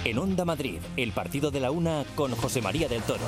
En Onda Madrid, el partido de la una con José María del Toro.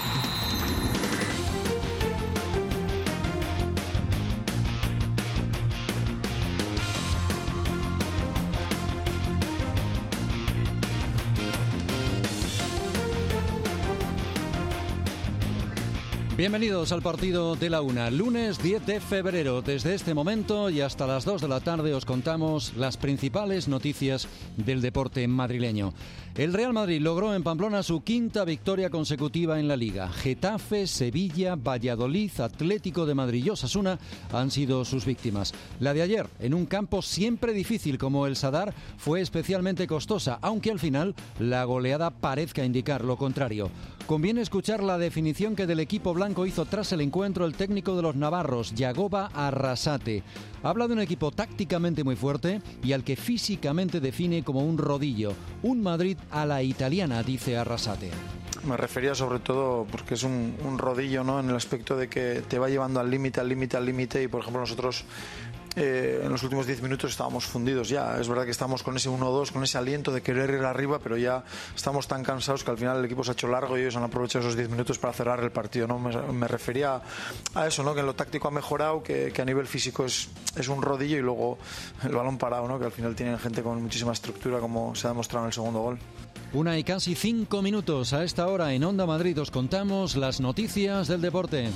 Bienvenidos al partido de la una, lunes 10 de febrero. Desde este momento y hasta las 2 de la tarde os contamos las principales noticias del deporte madrileño. El Real Madrid logró en Pamplona su quinta victoria consecutiva en la Liga. Getafe, Sevilla, Valladolid, Atlético de Madrid y Osasuna han sido sus víctimas. La de ayer, en un campo siempre difícil como el Sadar, fue especialmente costosa, aunque al final la goleada parezca indicar lo contrario. Conviene escuchar la definición que del equipo blanco hizo tras el encuentro el técnico de los navarros, Yagoba Arrasate. Habla de un equipo tácticamente muy fuerte y al que físicamente define como un rodillo. Un Madrid a la italiana, dice Arrasate. Me refería sobre todo porque es un rodillo, ¿no? En el aspecto de que te va llevando al límite y por ejemplo nosotros en los últimos 10 minutos estábamos fundidos ya. Es verdad que estamos con ese 1-2, con ese aliento de querer ir arriba, pero ya estamos tan cansados que al final el equipo se ha hecho largo y ellos han aprovechado esos 10 minutos para cerrar el partido, ¿no? Me refería a eso, ¿no? Que en lo táctico ha mejorado, que a nivel físico es un rodillo y luego el balón parado, ¿no? Que al final tienen gente con muchísima estructura, como se ha demostrado en el segundo gol. 1:05 a esta hora en Onda Madrid os contamos las noticias del deporte.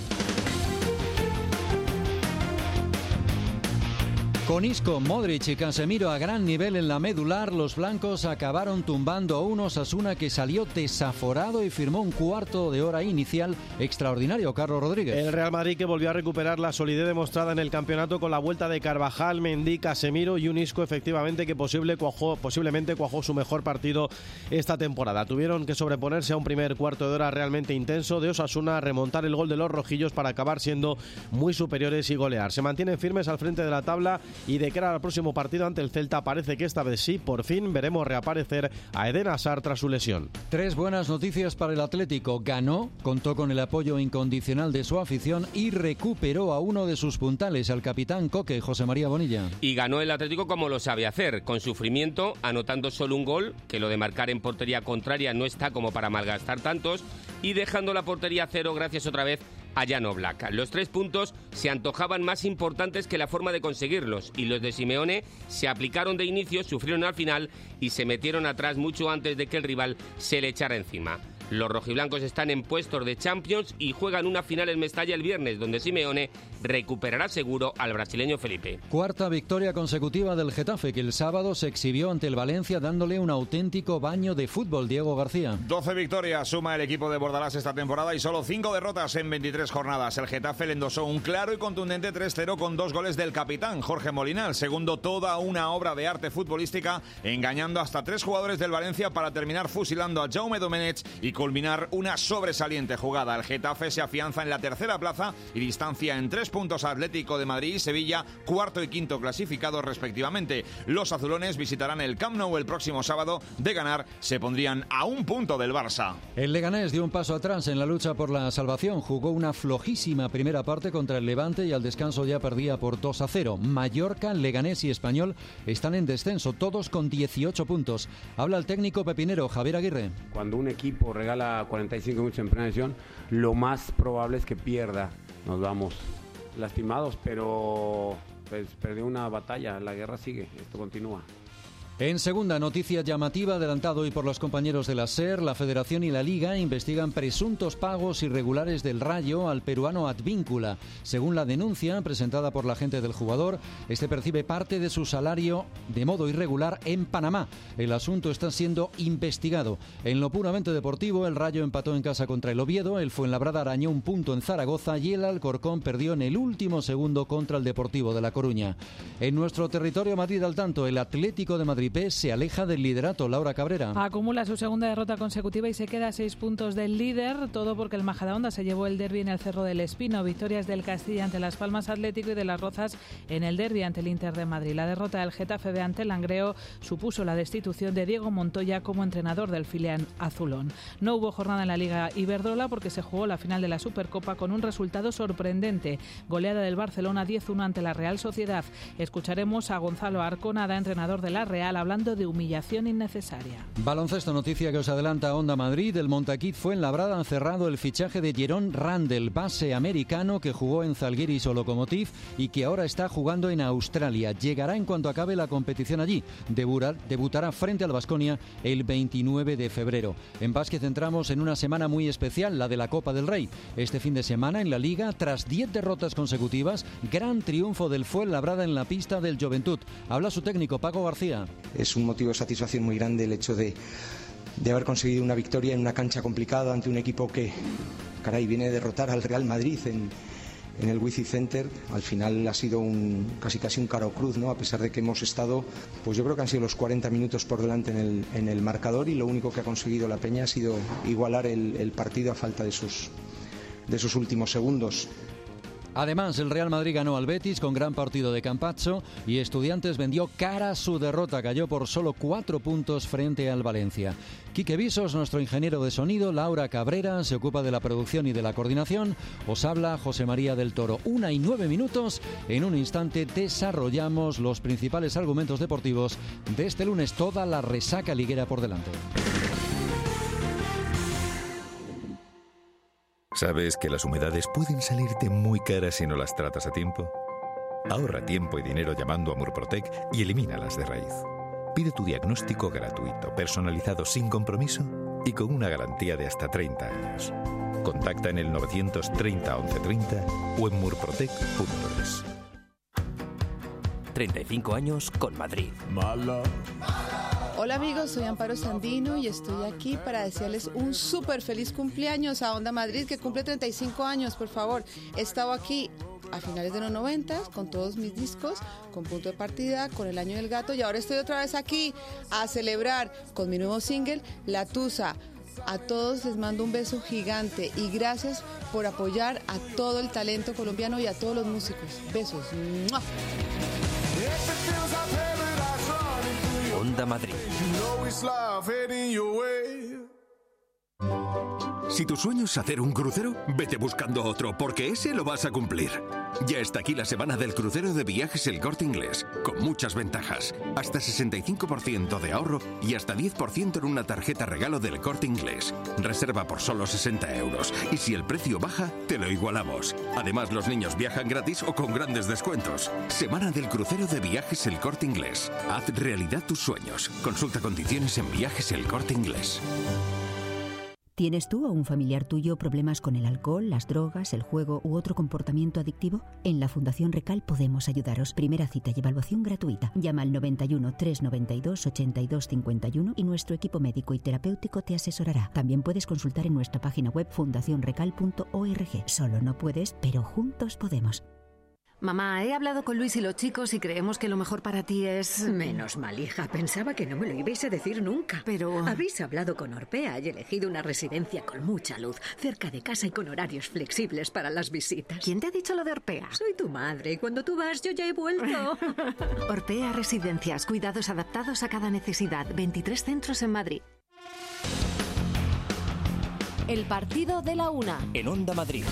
Con Isco, Modric y Casemiro a gran nivel en la medular, los blancos acabaron tumbando a un Osasuna que salió desaforado y firmó un cuarto de hora inicial extraordinario. Carlos Rodríguez. El Real Madrid que volvió a recuperar la solidez demostrada en el campeonato con la vuelta de Carvajal, Mendy, Casemiro y un Isco efectivamente que posiblemente cuajó su mejor partido esta temporada. Tuvieron que sobreponerse a un primer cuarto de hora realmente intenso de Osasuna, remontar el gol de los rojillos para acabar siendo muy superiores y golear. Se mantienen firmes al frente de la tabla y de cara al próximo partido ante el Celta parece que esta vez sí, por fin veremos reaparecer a Eden Hazard tras su lesión. 3 buenas noticias para el Atlético. Ganó, contó con el apoyo incondicional de su afición y recuperó a uno de sus puntales, al capitán Coque, José María Bonilla. Y ganó el Atlético como lo sabe hacer, con sufrimiento, anotando solo un gol, que lo de marcar en portería contraria no está como para malgastar tantos, y dejando la portería a cero gracias otra vez a Jan Oblak. Los 3 puntos se antojaban más importantes que la forma de conseguirlos y los de Simeone se aplicaron de inicio, sufrieron al final y se metieron atrás mucho antes de que el rival se le echara encima. Los rojiblancos están en puestos de Champions y juegan una final en Mestalla el viernes, donde Simeone recuperará seguro al brasileño Felipe. Cuarta victoria consecutiva del Getafe, que el sábado se exhibió ante el Valencia dándole un auténtico baño de fútbol. Diego García. 12 victorias suma el equipo de Bordalás esta temporada y solo 5 derrotas en 23 jornadas. El Getafe le endosó un claro y contundente 3-0 con 2 goles del capitán Jorge Molina. El segundo, toda una obra de arte futbolística, engañando hasta 3 jugadores del Valencia para terminar fusilando a Jaume Domenech y culminar una sobresaliente jugada. El Getafe se afianza en la tercera plaza y distancia en 3 puntos a Atlético de Madrid y Sevilla, cuarto y quinto clasificados respectivamente. Los azulones visitarán el Camp Nou el próximo sábado. De ganar, se pondrían a 1 punto del Barça. El Leganés dio un paso atrás en la lucha por la salvación. Jugó una flojísima primera parte contra el Levante y al descanso ya perdía por 2-0. Mallorca, Leganés y Español están en descenso, todos con 18 puntos. Habla el técnico pepinero Javier Aguirre. Cuando un equipo regala 45 minutos en primera división, lo más probable es que pierda. Nos vamos lastimados, pero pues perdió una batalla, la guerra sigue, esto continúa. En segunda noticia llamativa, adelantado hoy por los compañeros de la SER, la Federación y la Liga investigan presuntos pagos irregulares del Rayo al peruano Advíncula. Según la denuncia presentada por la agente del jugador, este percibe parte de su salario de modo irregular en Panamá. El asunto está siendo investigado. En lo puramente deportivo, el Rayo empató en casa contra el Oviedo, el Fuenlabrada arañó un punto en Zaragoza y el Alcorcón perdió en el último segundo contra el Deportivo de La Coruña. En nuestro territorio Madrid al tanto, el Atlético de Madrid se aleja del liderato. Laura Cabrera. Acumula su segunda derrota consecutiva y se queda a 6 puntos del líder, todo porque el Majadahonda se llevó el derbi en el Cerro del Espino. Victorias del Castilla ante Las Palmas Atlético y de Las Rozas en el derbi ante el Inter de Madrid. La derrota del Getafe B ante el Langreo supuso la destitución de Diego Montoya como entrenador del filial azulón. No hubo jornada en la Liga Iberdrola porque se jugó la final de la Supercopa con un resultado sorprendente. Goleada del Barcelona 10-1 ante la Real Sociedad. Escucharemos a Gonzalo Arconada, entrenador de la Real, hablando de humillación innecesaria. Baloncesto, noticia que os adelanta Onda Madrid. El Montaquit Fuenlabrada han cerrado el fichaje de Jeron Randle, base americano que jugó en Zalgiris o Lokomotiv y que ahora está jugando en Australia. Llegará en cuanto acabe la competición allí. Debutará frente al Baskonia el 29 de febrero. En básquet entramos en una semana muy especial, la de la Copa del Rey. Este fin de semana en la Liga, tras 10 derrotas consecutivas, gran triunfo del Fuenlabrada en la pista del Joventut. Habla su técnico, Paco García. Es un motivo de satisfacción muy grande el hecho de haber conseguido una victoria en una cancha complicada ante un equipo que, viene a derrotar al Real Madrid en el Wizzing Center. Al final ha sido casi un caro cruz, ¿no? A pesar de que hemos estado, pues yo creo que han sido los 40 minutos por delante en el marcador, y lo único que ha conseguido la Peña ha sido igualar el partido a falta de esos últimos segundos. Además, el Real Madrid ganó al Betis con gran partido de Campazzo y Estudiantes vendió cara su derrota. Cayó por solo 4 puntos frente al Valencia. Quique Visos, nuestro ingeniero de sonido, Laura Cabrera se ocupa de la producción y de la coordinación. Os habla José María del Toro. 1:09. En un instante desarrollamos los principales argumentos deportivos de este lunes. Toda la resaca liguera por delante. ¿Sabes que las humedades pueden salirte muy caras si no las tratas a tiempo? Ahorra tiempo y dinero llamando a Murprotec y elimínalas de raíz. Pide tu diagnóstico gratuito, personalizado sin compromiso y con una garantía de hasta 30 años. Contacta en el 930 1130 o en murprotec.es. 35 años con Madrid. Hola amigos, soy Amparo Sandino y estoy aquí para desearles un súper feliz cumpleaños a Onda Madrid, que cumple 35 años, por favor. He estado aquí a finales de los 90 con todos mis discos, con Punto de Partida, con El Año del Gato, y ahora estoy otra vez aquí a celebrar con mi nuevo single, La Tusa. A todos les mando un beso gigante y gracias por apoyar a todo el talento colombiano y a todos los músicos. Besos. ¡Mua! Onda Madrid. Si tu sueño es hacer un crucero, vete buscando otro, porque ese lo vas a cumplir. Ya está aquí la semana del crucero de Viajes El Corte Inglés, con muchas ventajas. Hasta 65% de ahorro y hasta 10% en una tarjeta regalo del Corte Inglés. Reserva por solo 60 euros. Y si el precio baja, te lo igualamos. Además, los niños viajan gratis o con grandes descuentos. Semana del crucero de Viajes El Corte Inglés. Haz realidad tus sueños. Consulta condiciones en Viajes El Corte Inglés. ¿Tienes tú o un familiar tuyo problemas con el alcohol, las drogas, el juego u otro comportamiento adictivo? En la Fundación Recal podemos ayudaros. Primera cita y evaluación gratuita. Llama al 91 392 82 51 y nuestro equipo médico y terapéutico te asesorará. También puedes consultar en nuestra página web fundacionrecal.org. Solo no puedes, pero juntos podemos. Mamá, he hablado con Luis y los chicos y creemos que lo mejor para ti es... Menos mal, hija. Pensaba que no me lo ibais a decir nunca. Pero... Habéis hablado con Orpea y elegido una residencia con mucha luz, cerca de casa y con horarios flexibles para las visitas. ¿Quién te ha dicho lo de Orpea? Soy tu madre y cuando tú vas yo ya he vuelto. Orpea Residencias, cuidados adaptados a cada necesidad. 23 centros en Madrid. El partido de la una. En Onda Madrid.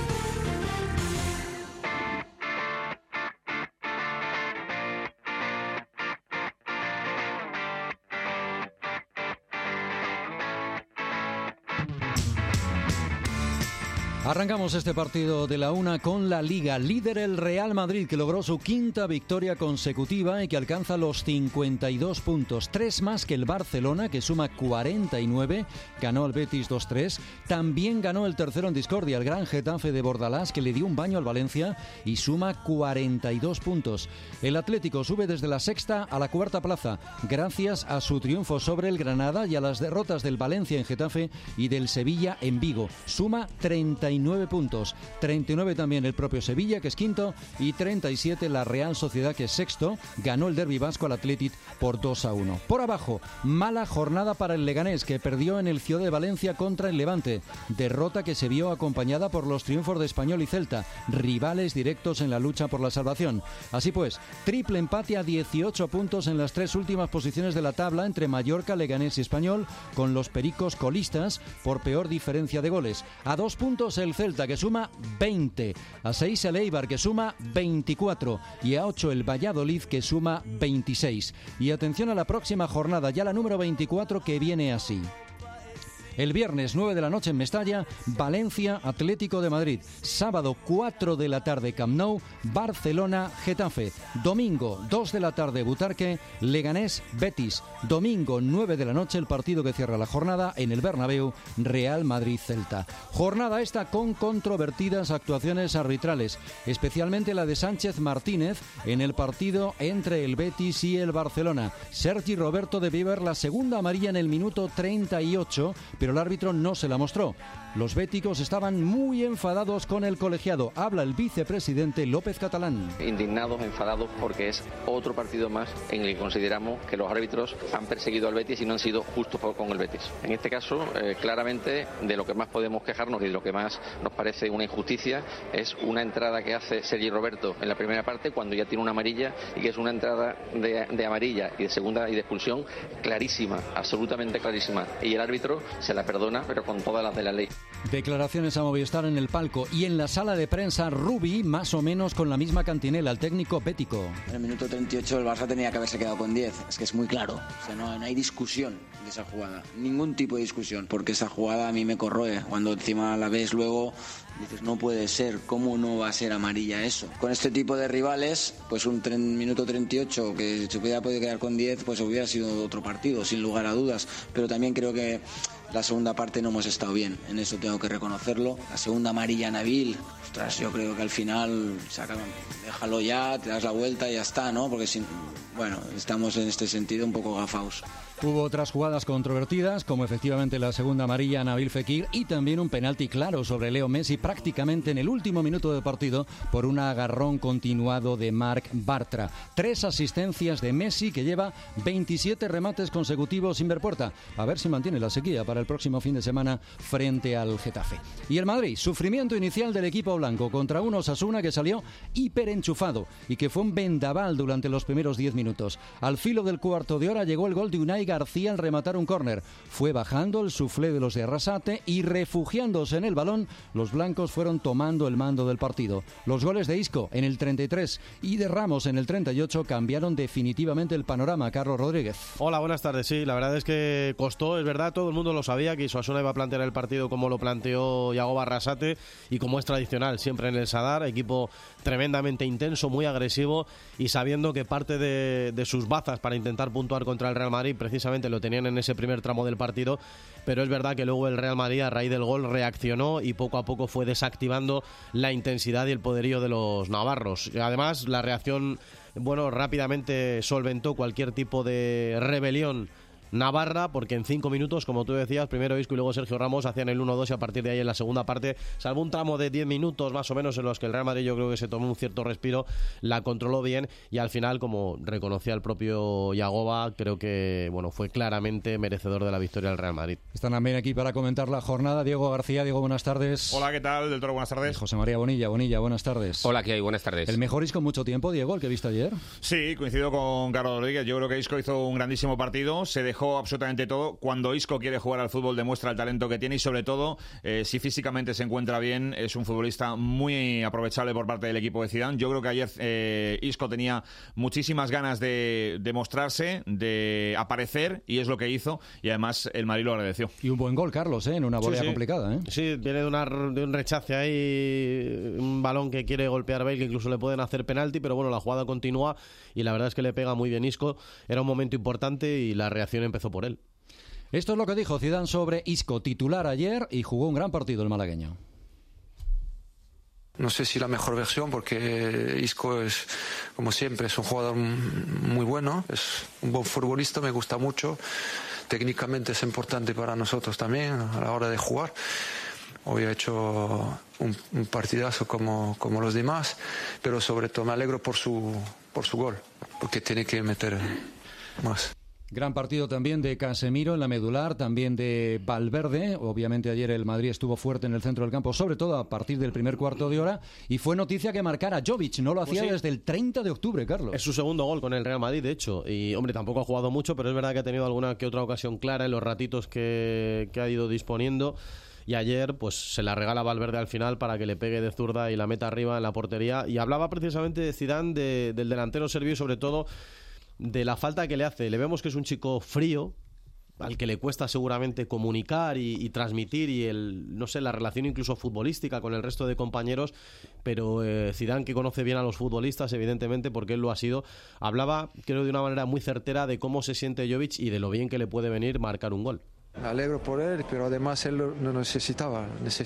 Arrancamos este partido de la una con la Liga. Líder el Real Madrid, que logró su quinta victoria consecutiva y que alcanza los 52 puntos. 3 más que el Barcelona, que suma 49. Ganó al Betis 2-3. También ganó el tercero en discordia, el Gran Getafe de Bordalás, que le dio un baño al Valencia y suma 42 puntos. El Atlético sube desde la sexta a la cuarta plaza, gracias a su triunfo sobre el Granada y a las derrotas del Valencia en Getafe y del Sevilla en Vigo. Suma 39 puntos, 39 también el propio Sevilla, que es quinto, y 37 la Real Sociedad, que es sexto. Ganó el derbi vasco al Athletic por 2-1. Por abajo, mala jornada para el Leganés, que perdió en el Ciudad de Valencia contra el Levante, derrota que se vio acompañada por los triunfos de Español y Celta, rivales directos en la lucha por la salvación. Así pues, triple empate a 18 puntos en las 3 últimas posiciones de la tabla entre Mallorca, Leganés y Español, con los pericos colistas por peor diferencia de goles. A 2 puntos el Celta, que suma 20. A 6 el Eibar, que suma 24. Y a 8 el Valladolid, que suma 26. Y atención a la próxima jornada, ya la número 24, que viene así. El viernes 9 de la noche en Mestalla, Valencia, Atlético de Madrid. Sábado 4 de la tarde, Camp Nou, Barcelona, Getafe. Domingo 2 de la tarde, Butarque, Leganés, Betis. Domingo 9 de la noche, el partido que cierra la jornada en el Bernabéu, Real Madrid-Celta. Jornada esta con controvertidas actuaciones arbitrales, especialmente la de Sánchez Martínez en el partido entre el Betis y el Barcelona. Sergi Roberto debió ver la segunda amarilla en el minuto 38, pero el árbitro no se la mostró. Los béticos estaban muy enfadados con el colegiado. Habla el vicepresidente López Catalán. Indignados, enfadados, porque es otro partido más en el que consideramos que los árbitros han perseguido al Betis y no han sido justos con el Betis. En este caso, claramente, de lo que más podemos quejarnos y de lo que más nos parece una injusticia es una entrada que hace Sergi Roberto en la primera parte cuando ya tiene una amarilla, y que es una entrada de amarilla y de segunda y de expulsión clarísima, absolutamente clarísima. Y el árbitro se la perdona, pero con todas las de la ley. Declaraciones a Movistar en el palco y en la sala de prensa. Rubi, más o menos con la misma cantinela, el técnico bético. En el minuto 38 el Barça tenía que haberse quedado con 10. Es que es muy claro. O sea, no hay discusión de esa jugada. Ningún tipo de discusión. Porque esa jugada a mí me corroe. Cuando encima la ves luego, dices, no puede ser. ¿Cómo no va a ser amarilla eso? Con este tipo de rivales, pues un minuto 38 que se hubiera podido quedar con 10, pues hubiera sido otro partido, sin lugar a dudas. Pero también creo que la segunda parte no hemos estado bien, en eso tengo que reconocerlo. La segunda amarilla a Nabil, ostras, yo creo que al final déjalo ya, te das la vuelta y ya está, ¿no? Porque estamos en este sentido un poco gafaos. Hubo otras jugadas controvertidas, como efectivamente la segunda amarilla a Nabil Fekir y también un penalti claro sobre Leo Messi prácticamente en el último minuto del partido por un agarrón continuado de Marc Bartra. 3 asistencias de Messi, que lleva 27 remates consecutivos sin ver puerta. A ver si mantiene la sequía para el próximo fin de semana frente al Getafe. Y el Madrid, sufrimiento inicial del equipo blanco contra un Osasuna que salió hiperenchufado y que fue un vendaval durante los primeros 10 minutos. Al filo del cuarto de hora llegó el gol de Unai García al rematar un córner. Fue bajando el suflé de los de Arrasate y refugiándose en el balón, los blancos fueron tomando el mando del partido. Los goles de Isco en el 33 y de Ramos en el 38 cambiaron definitivamente el panorama. Carlos Rodríguez. Hola, buenas tardes. Sí, la verdad es que costó, es verdad, todo el mundo lo sabía que Osasuna iba a plantear el partido como lo planteó Yagoba Arrasate y como es tradicional siempre en el Sadar, equipo tremendamente intenso, muy agresivo y sabiendo que parte de sus bazas para intentar puntuar contra el Real Madrid precisamente lo tenían en ese primer tramo del partido, pero es verdad que luego el Real Madrid a raíz del gol reaccionó y poco a poco fue desactivando la intensidad y el poderío de los navarros. Además, la reacción, rápidamente solventó cualquier tipo de rebelión navarra, porque en 5 minutos, como tú decías, primero Isco y luego Sergio Ramos hacían el 1-2 y a partir de ahí en la segunda parte, salvo un tramo de 10 minutos más o menos en los que el Real Madrid yo creo que se tomó un cierto respiro, la controló bien y al final, como reconocía el propio Yagoba, creo que fue claramente merecedor de la victoria del Real Madrid. Están también aquí para comentar la jornada Diego García. Diego, buenas tardes. Hola, ¿qué tal? Del Toro, buenas tardes. José María Bonilla, buenas tardes. Hola, ¿qué hay? Buenas tardes. ¿El mejor Isco en mucho tiempo, Diego, el que viste ayer? Sí, coincido con Carlos Rodríguez. Yo creo que Isco hizo un grandísimo partido, se dejó absolutamente todo. Cuando Isco quiere jugar al fútbol demuestra el talento que tiene y sobre todo si físicamente se encuentra bien, es un futbolista muy aprovechable por parte del equipo de Zidane. Yo creo que ayer Isco tenía muchísimas ganas de mostrarse, de aparecer y es lo que hizo y además el Madrid lo agradeció. Y un buen gol, Carlos, en una volea complicada. Sí, viene de un rechace ahí, un balón que quiere golpear Bale, que incluso le pueden hacer penalti, pero la jugada continúa y la verdad es que le pega muy bien Isco. Era un momento importante y la reacción empezó por él. Esto es lo que dijo Zidane sobre Isco, titular ayer y jugó un gran partido el malagueño. No sé si la mejor versión, porque Isco es, como siempre, es un jugador muy bueno, es un buen futbolista, me gusta mucho. Técnicamente es importante para nosotros también a la hora de jugar. Hoy ha hecho un partidazo como los demás, pero sobre todo me alegro por su gol, porque tiene que meter más. Gran partido también de Casemiro en la medular, también de Valverde. Obviamente ayer el Madrid estuvo fuerte en el centro del campo, sobre todo a partir del primer cuarto de hora, y fue noticia que marcara Jovic. No lo hacía desde el 30 de octubre, Carlos. Es su segundo gol con el Real Madrid, de hecho. Y, tampoco ha jugado mucho, pero es verdad que ha tenido alguna que otra ocasión clara en los ratitos que ha ido disponiendo. y ayer pues se la regala Valverde al final para que le pegue de zurda y la meta arriba en la portería. Y hablaba precisamente de Zidane, del delantero serbio y sobre todo de la falta que le hace. Le vemos que es un chico frío, al que le cuesta seguramente comunicar y transmitir, y no sé, la relación incluso futbolística con el resto de compañeros, pero Zidane, que conoce bien a los futbolistas, evidentemente, porque él lo ha sido, hablaba, creo, de una manera muy certera de cómo se siente Jovic y de lo bien que le puede venir marcar un gol. Me alegro por él, pero además él lo necesitaba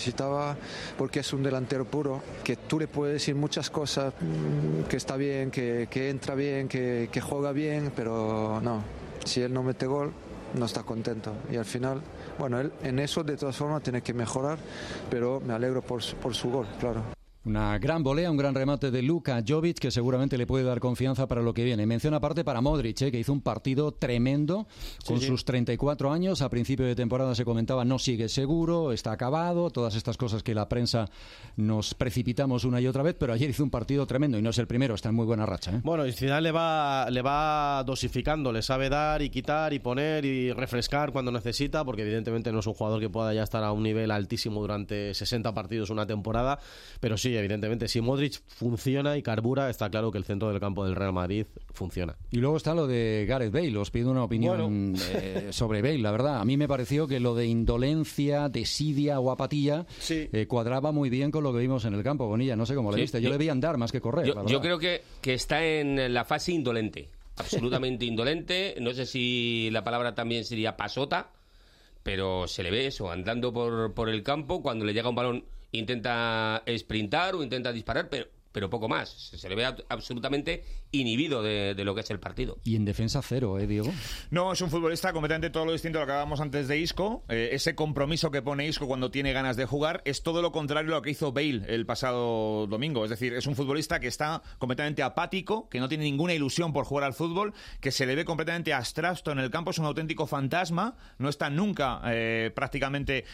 porque es un delantero puro, que tú le puedes decir muchas cosas, que está bien, que entra bien, que juega bien, pero no, si él no mete gol, no está contento. Y al final, bueno, él en eso de todas formas tiene que mejorar, pero me alegro por su gol, claro. Una gran volea, un gran remate de Luka Jovic, que seguramente le puede dar confianza para lo que viene. Mención aparte para Modric, que hizo un partido tremendo con sus 34 años. A principio de temporada se comentaba no sigue seguro, está acabado, todas estas cosas que la prensa nos precipitamos una y otra vez, pero ayer hizo un partido tremendo y no es el primero, está en muy buena racha. Bueno, y Zidane le va dosificando, le sabe dar y quitar y poner y refrescar cuando necesita, porque evidentemente no es un jugador que pueda ya estar a un nivel altísimo durante 60 partidos una temporada, pero sí, evidentemente, si Modric funciona y carbura, está claro que el centro del campo del Real Madrid funciona. Y luego está lo de Gareth Bale. Os pido una opinión sobre Bale. La verdad, a mí me pareció que lo de indolencia, desidia o apatía cuadraba muy bien con lo que vimos en el campo. Bonilla, no sé cómo le viste. Yo le vi andar más que correr. Yo creo que está en la fase indolente, absolutamente indolente. No sé si la palabra también sería pasota, pero se le ve eso, andando por el campo. Cuando le llega un balón intenta sprintar o intenta disparar, pero poco más. Se le ve absolutamente inhibido de lo que es el partido. Y en defensa cero, Diego. No, es un futbolista completamente todo lo distinto a lo que hablábamos antes de Isco. Ese compromiso que pone Isco cuando tiene ganas de jugar es todo lo contrario a lo que hizo Bale el pasado domingo. Es decir, es un futbolista que está completamente apático, que no tiene ninguna ilusión por jugar al fútbol, que se le ve completamente abstracto en el campo, es un auténtico fantasma, no está nunca prácticamente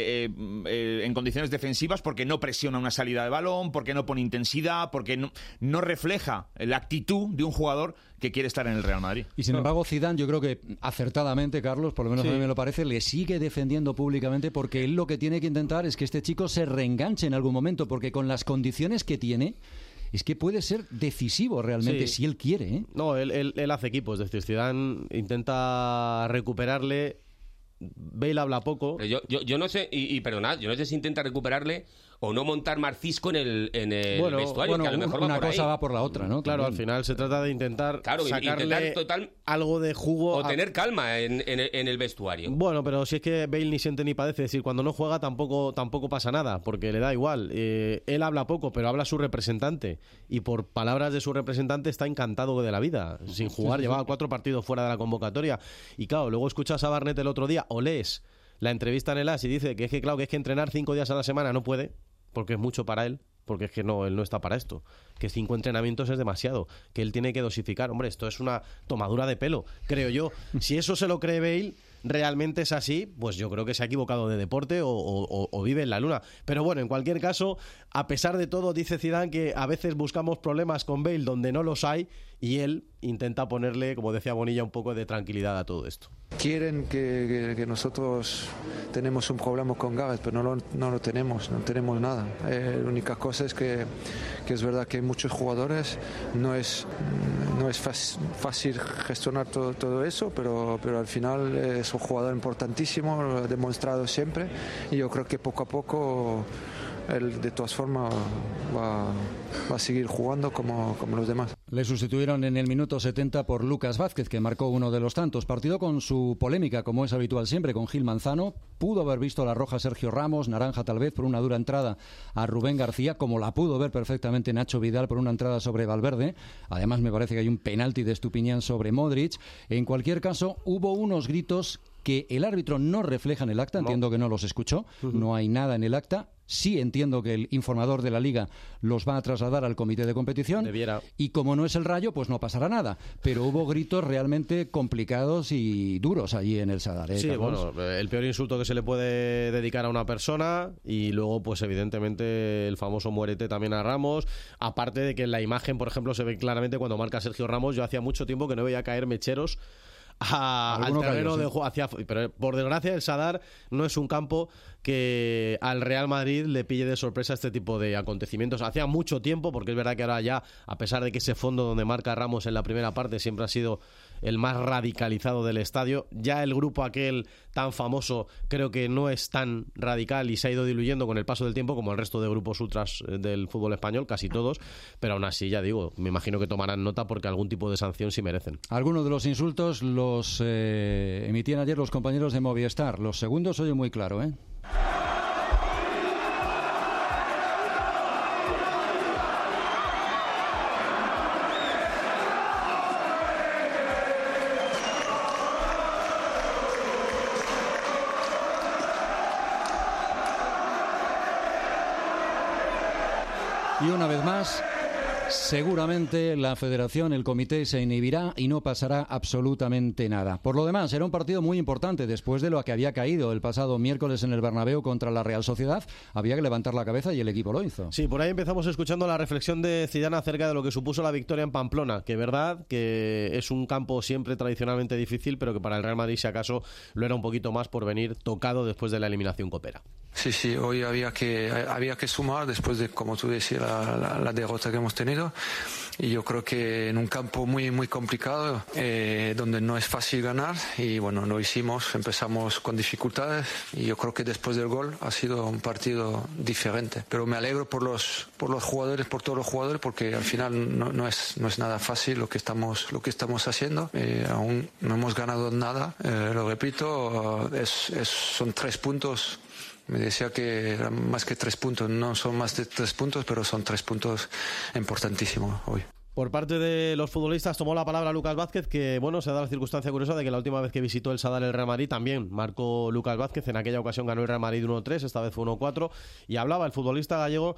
en condiciones defensivas, porque no presiona una salida de balón, porque no pone intensidad, porque no refleja la actitud de un jugador que quiere estar en el Real Madrid. Y sin embargo Zidane, yo creo que acertadamente, Carlos, por lo menos a mí me lo parece, le sigue defendiendo públicamente, porque él lo que tiene que intentar es que este chico se reenganche en algún momento, porque con las condiciones que tiene es que puede ser decisivo realmente si él quiere. No, él hace equipo, es decir, Zidane intenta recuperarle. Bale habla poco. Yo no sé, y perdonad, yo no sé si intenta recuperarle o no montar marcisco en el vestuario, que a lo mejor una va por cosa ahí. Va por la otra, ¿no? Claro, al final se trata de intentar sacarle algo de jugo. O tener calma en el vestuario. Bueno, pero si es que Bale ni siente ni padece, es decir, cuando no juega tampoco pasa nada, porque le da igual. Él habla poco, pero habla su representante, y por palabras de su representante está encantado de la vida. Sin jugar, llevaba 4 partidos fuera de la convocatoria. Y claro, luego escuchas a Barnet el otro día, o lees la entrevista en el AS y dice que es que entrenar 5 días a la semana no puede, porque es mucho para él, porque es que no, él no está para esto, que 5 entrenamientos es demasiado, que él tiene que dosificar. Hombre, esto es una tomadura de pelo, creo yo. Si eso se lo cree Bale, realmente es así, pues yo creo que se ha equivocado de deporte o vive en la luna. Pero bueno, en cualquier caso, a pesar de todo, dice Zidane que a veces buscamos problemas con Bale donde no los hay, y él intenta ponerle, como decía Bonilla, un poco de tranquilidad a todo esto. Quieren que nosotros tenemos un problema con Gareth, pero no lo tenemos, no tenemos nada. La única cosa es que es verdad que hay muchos jugadores, no es fácil gestionar todo eso, pero al final es un jugador importantísimo, lo ha demostrado siempre, y yo creo que poco a poco él de todas formas va a seguir jugando como los demás. Le sustituyeron en el minuto 70 por Lucas Vázquez, que marcó uno de los tantos. Partido con su polémica, como es habitual siempre, con Gil Manzano. Pudo haber visto la roja Sergio Ramos, naranja tal vez por una dura entrada a Rubén García, como la pudo ver perfectamente Nacho Vidal por una entrada sobre Valverde. Además, me parece que hay un penalti de Estupiñán sobre Modric. En cualquier caso, hubo unos gritos que el árbitro no refleja en el acta. Entiendo que no los escuchó, no hay nada en el acta. Sí entiendo que el informador de la Liga los va a trasladar al comité de competición. Y como no es el Rayo, pues no pasará nada. Pero hubo gritos realmente complicados y duros allí en el Sadar. Sí, Carlos. bueno, el peor insulto que se le puede dedicar a una persona, y luego pues evidentemente el famoso muérete también a Ramos. Aparte de que en la imagen, por ejemplo, se ve claramente cuando marca Sergio Ramos. Yo hacía mucho tiempo que no veía caer mecheros al terreno de juego. Pero por desgracia el Sadar no es un campo que al Real Madrid le pille de sorpresa este tipo de acontecimientos. Hacía mucho tiempo, porque es verdad que ahora ya, a pesar de que ese fondo donde marca Ramos en la primera parte siempre ha sido el más radicalizado del estadio, ya el grupo aquel tan famoso creo que no es tan radical y se ha ido diluyendo con el paso del tiempo como el resto de grupos ultras del fútbol español, casi todos, pero aún así, ya digo, me imagino que tomarán nota porque algún tipo de sanción sí merecen. Algunos de los insultos los emitían ayer los compañeros de Movistar. Los segundos oye muy claro, ¿eh? Y una vez más, seguramente la federación, el comité se inhibirá y no pasará absolutamente nada. Por lo demás, era un partido muy importante después de lo que había caído el pasado miércoles en el Bernabéu contra la Real Sociedad. Había que levantar la cabeza y el equipo lo hizo. Sí, por ahí empezamos escuchando la reflexión de Zidane acerca de lo que supuso la victoria en Pamplona, que verdad que es un campo siempre tradicionalmente difícil, pero que para el Real Madrid, si acaso, lo era un poquito más por venir tocado después de la eliminación copera. Sí, hoy había que sumar después de, como tú decías, la derrota que hemos tenido. Y yo creo que en un campo muy complicado, donde no es fácil ganar, y bueno, lo hicimos, empezamos con dificultades y yo creo que después del gol ha sido un partido diferente. Pero me alegro por los jugadores, por todos los jugadores, porque al final no es nada fácil lo que estamos haciendo. Aún no hemos ganado nada, lo repito, son 3 puntos. Me decía que eran más que 3 puntos, no son más de 3 puntos, pero son 3 puntos importantísimos hoy. Por parte de los futbolistas tomó la palabra Lucas Vázquez, que bueno, se da la circunstancia curiosa de que la última vez que visitó el Sadar el Real Madrid también marcó Lucas Vázquez. En aquella ocasión ganó el Real Madrid 1-3, esta vez fue 1-4, y hablaba el futbolista gallego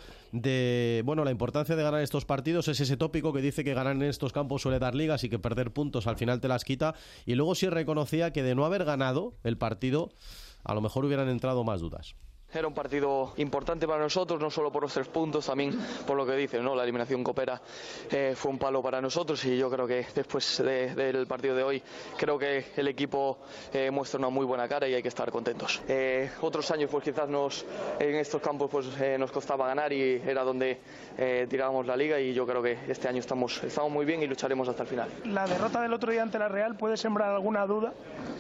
de la importancia de ganar estos partidos. Es ese tópico que dice que ganar en estos campos suele dar ligas y que perder puntos al final te las quita, y luego sí reconocía que de no haber ganado el partido a lo mejor hubieran entrado más dudas. Era un partido importante para nosotros, no solo por los 3 puntos, también por lo que dicen, ¿no? La eliminación copera fue un palo para nosotros, y yo creo que después del partido de hoy, creo que el equipo muestra una muy buena cara y hay que estar contentos. Otros años pues quizás en estos campos pues nos costaba ganar y era donde tirábamos la liga, y yo creo que este año estamos muy bien y lucharemos hasta el final. ¿La derrota del otro día ante la Real puede sembrar alguna duda?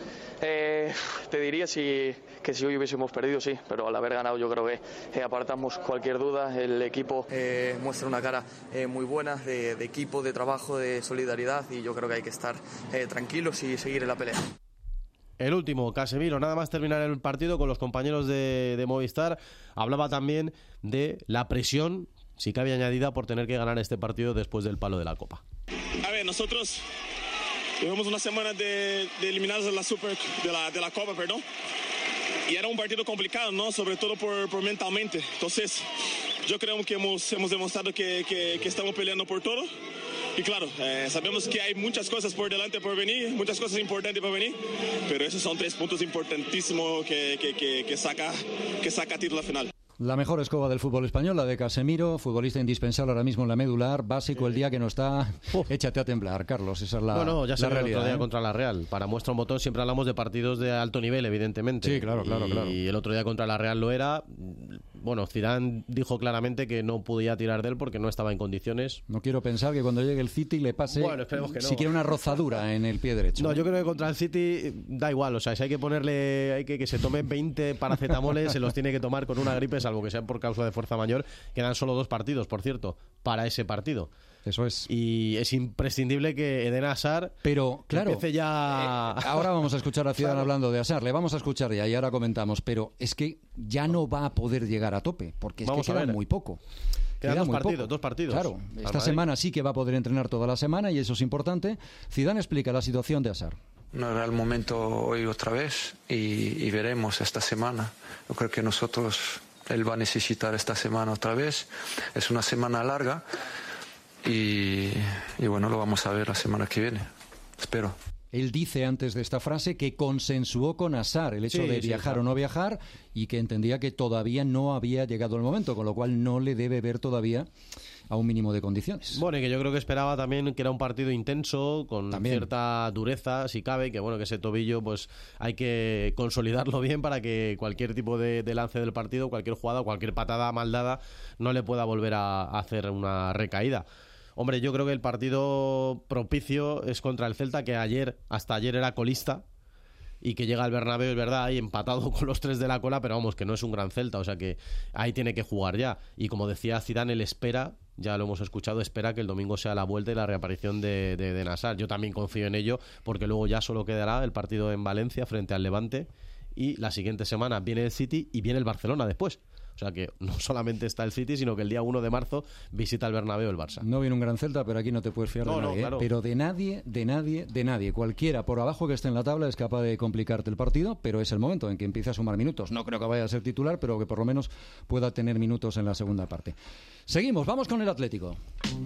Te diría que si hoy hubiésemos perdido, sí, pero al haber ganado yo creo que apartamos cualquier duda. El equipo muestra una cara muy buena de equipo, de trabajo, de solidaridad, y yo creo que hay que estar tranquilos y seguir en la pelea. El último, Casemiro, nada más terminar el partido con los compañeros de Movistar, hablaba también de la presión, si cabe añadida, por tener que ganar este partido después del palo de la Copa. A ver, nosotros llevamos una semana de eliminados de la Copa, perdón. Y era un partido complicado, ¿no? Sobre todo por mentalmente. Entonces, yo creo que hemos demostrado que estamos peleando por todo. Y claro, sabemos que hay muchas cosas por delante por venir, muchas cosas importantes por venir, pero esos son 3 puntos importantísimos que saca título final. La mejor escoba del fútbol español, la de Casemiro, futbolista indispensable ahora mismo en la medular, básico el día que no está, échate a temblar, Carlos, esa es la ya se la realidad. El otro día contra la Real, para muestra un botón siempre hablamos de partidos de alto nivel, evidentemente. Sí, claro. Y el otro día contra la Real lo era. Bueno, Zidane dijo claramente que no podía tirar de él porque no estaba en condiciones. No quiero pensar que cuando llegue el City le pase siquiera una rozadura en el pie derecho. No, yo creo que contra el City da igual, o sea, si hay que ponerle, que se tome 20 paracetamoles, se los tiene que tomar con una gripe, salvo que sea por causa de fuerza mayor. Quedan solo 2 partidos, por cierto, para ese partido. Eso es. Y es imprescindible que Eden Hazard empiece ya... Ahora vamos a escuchar a Zidane hablando de Hazard. Le vamos a escuchar ya y ahora comentamos. Pero es que ya no va a poder llegar a tope, porque es que queda muy poco. Quedan 2 partidos. Claro, esta semana sí que va a poder entrenar toda la semana y eso es importante. Zidane explica la situación de Hazard. No era el momento hoy otra vez y veremos esta semana. Yo creo que él va a necesitar esta semana otra vez. Es una semana larga. Y bueno, lo vamos a ver la semana que viene, espero. Él dice antes de esta frase que consensuó con Assar el hecho de viajar o no viajar y que entendía que todavía no había llegado el momento, con lo cual no le debe ver todavía a un mínimo de condiciones. Bueno, y que yo creo que esperaba también que era un partido intenso, con cierta dureza, si cabe, que bueno, que ese tobillo pues hay que consolidarlo bien para que cualquier tipo de lance del partido, cualquier jugada, cualquier patada mal dada, no le pueda volver a hacer una recaída. Hombre, yo creo que el partido propicio es contra el Celta, que hasta ayer era colista, y que llega al Bernabéu, es verdad, ahí empatado con los 3 de la cola, pero vamos, que no es un gran Celta, o sea que ahí tiene que jugar ya. Y como decía Zidane, él espera, ya lo hemos escuchado, espera que el domingo sea la vuelta y la reaparición de Nassar. Yo también confío en ello, porque luego ya solo quedará el partido en Valencia frente al Levante, y la siguiente semana viene el City y viene el Barcelona después. O sea que no solamente está el City, sino que el día 1 de marzo visita el Bernabéu el Barça. No viene un gran Celta, pero aquí no te puedes fiar de nadie. Claro. Pero de nadie. Cualquiera por abajo que esté en la tabla es capaz de complicarte el partido, pero es el momento en que empiece a sumar minutos. No creo que vaya a ser titular, pero que por lo menos pueda tener minutos en la segunda parte. Seguimos, vamos con el Atlético.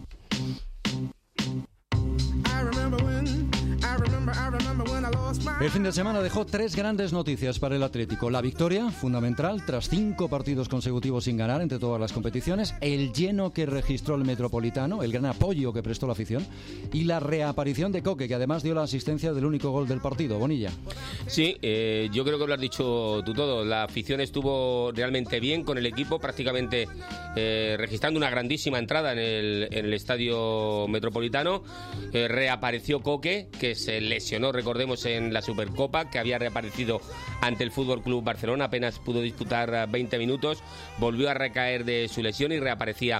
El fin de semana dejó 3 grandes noticias para el Atlético. La victoria, fundamental, tras 5 partidos consecutivos sin ganar entre todas las competiciones, el lleno que registró el Metropolitano, el gran apoyo que prestó la afición y la reaparición de Coque, que además dio la asistencia del único gol del partido. Bonilla. Sí, yo creo que lo has dicho tú todo. La afición estuvo realmente bien con el equipo, prácticamente registrando una grandísima entrada en el estadio Metropolitano. Reapareció Coque, que se lesionó, recordemos, en la Supercopa, que había reaparecido ante el Fútbol Club Barcelona, apenas pudo disputar 20 minutos, volvió a recaer de su lesión y reaparecía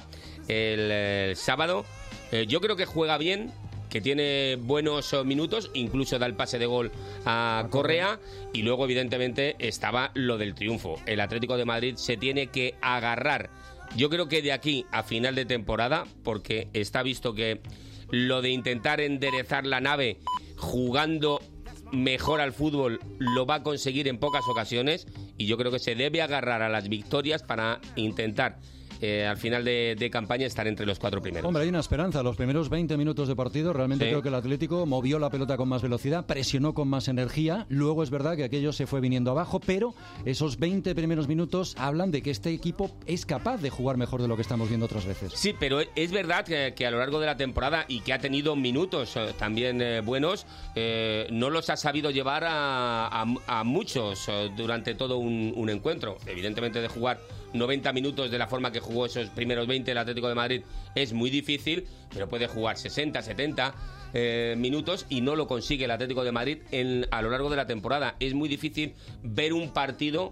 el sábado. Yo creo que juega bien, que tiene buenos minutos, incluso da el pase de gol a Correa, y luego evidentemente estaba lo del triunfo. El Atlético de Madrid se tiene que agarrar, yo creo que de aquí a final de temporada, porque está visto que lo de intentar enderezar la nave jugando mejor al fútbol lo va a conseguir en pocas ocasiones, y yo creo que se debe agarrar a las victorias para intentar al final de campaña estar entre los 4 primeros. Hombre, hay una esperanza. Los primeros 20 minutos de partido realmente creo que el Atlético movió la pelota con más velocidad, presionó con más energía. Luego es verdad que aquello se fue viniendo abajo, pero esos 20 primeros minutos hablan de que este equipo es capaz de jugar mejor de lo que estamos viendo otras veces. Sí, pero es verdad que a lo largo de la temporada, y que ha tenido minutos también buenos, no los ha sabido llevar a muchos durante todo un encuentro. Evidentemente, de jugar 90 minutos de la forma que jugó esos primeros 20 el Atlético de Madrid es muy difícil, pero puede jugar 60, 70 minutos, y no lo consigue el Atlético de Madrid a lo largo de la temporada. Es muy difícil ver un partido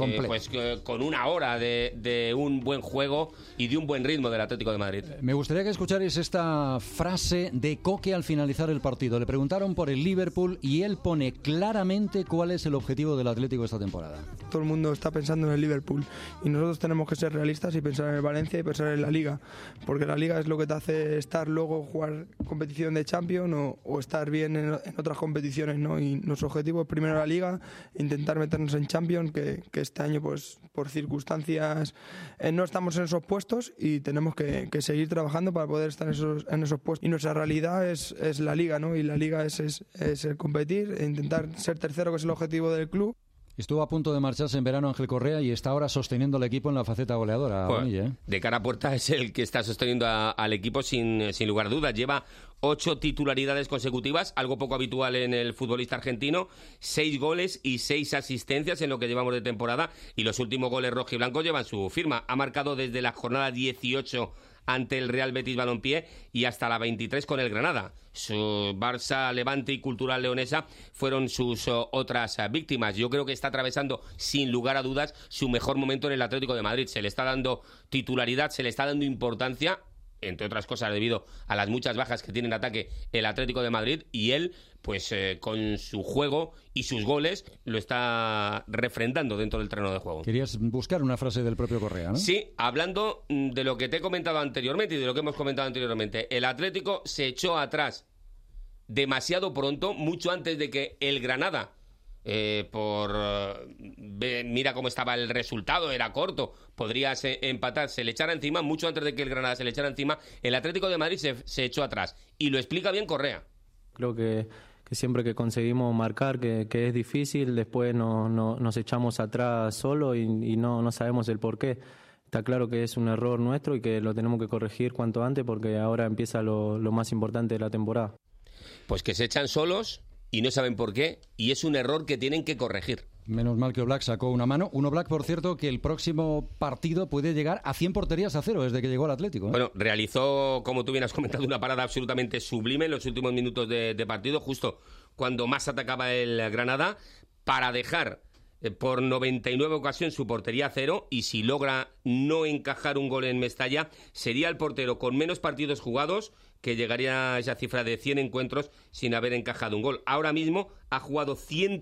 con una hora de un buen juego y de un buen ritmo del Atlético de Madrid. Me gustaría que escucharais esta frase de Coque al finalizar el partido. Le preguntaron por el Liverpool y él pone claramente cuál es el objetivo del Atlético esta temporada. Todo el mundo está pensando en el Liverpool y nosotros tenemos que ser realistas y pensar en el Valencia y pensar en la Liga, porque la Liga es lo que te hace estar luego, jugar competición de Champions o estar bien en otras competiciones, ¿no? Y nuestro objetivo es primero la Liga, intentar meternos en Champions, que este año pues por circunstancias no estamos en esos puestos y tenemos que seguir trabajando para poder estar en esos puestos. Y nuestra realidad es la Liga, ¿no? Y la Liga es el competir e intentar ser tercero, que es el objetivo del club. Estuvo a punto de marcharse en verano Ángel Correa y está ahora sosteniendo al equipo en la faceta goleadora. Bonilla, de cara a puerta es el que está sosteniendo al equipo sin lugar a dudas. Lleva 8 titularidades consecutivas, algo poco habitual en el futbolista argentino, 6 goles y 6 asistencias en lo que llevamos de temporada, y los últimos goles rojiblancos llevan su firma. Ha marcado desde la jornada 18 ante el Real Betis Balompié y hasta la 23 con el Granada. Su Barça, Levante y Cultural Leonesa fueron sus otras víctimas. Yo creo que está atravesando sin lugar a dudas su mejor momento en el Atlético de Madrid. Se le está dando titularidad, se le está dando importancia, entre otras cosas debido a las muchas bajas que tiene en ataque el Atlético de Madrid, y él pues con su juego y sus goles lo está refrendando dentro del terreno de juego. Querías buscar una frase del propio Correa, ¿no? Sí, hablando de lo que te he comentado anteriormente y de lo que hemos comentado anteriormente. El Atlético se echó atrás demasiado pronto, mucho antes de que el Granada, mira cómo estaba el resultado, era corto, podría empatar, se le echara encima, mucho antes de que el Granada se le echara encima, el Atlético de Madrid se echó atrás, y lo explica bien Correa. Creo que siempre que conseguimos marcar, que es difícil, después nos echamos atrás solo y no sabemos el porqué. Está claro que es un error nuestro y que lo tenemos que corregir cuanto antes porque ahora empieza lo más importante de la temporada. Pues que se echan solos y no saben por qué, y es un error que tienen que corregir. Menos mal que Oblak sacó una mano. Oblak, por cierto, que el próximo partido puede llegar a 100 porterías a cero desde que llegó al Atlético, ¿eh? Bueno, realizó, como tú bien has comentado, una parada absolutamente sublime en los últimos minutos de partido, justo cuando más atacaba el Granada, para dejar por 99 ocasiones su portería a cero, y si logra no encajar un gol en Mestalla, sería el portero con menos partidos jugados que llegaría a esa cifra de 100 encuentros sin haber encajado un gol. Ahora mismo ha jugado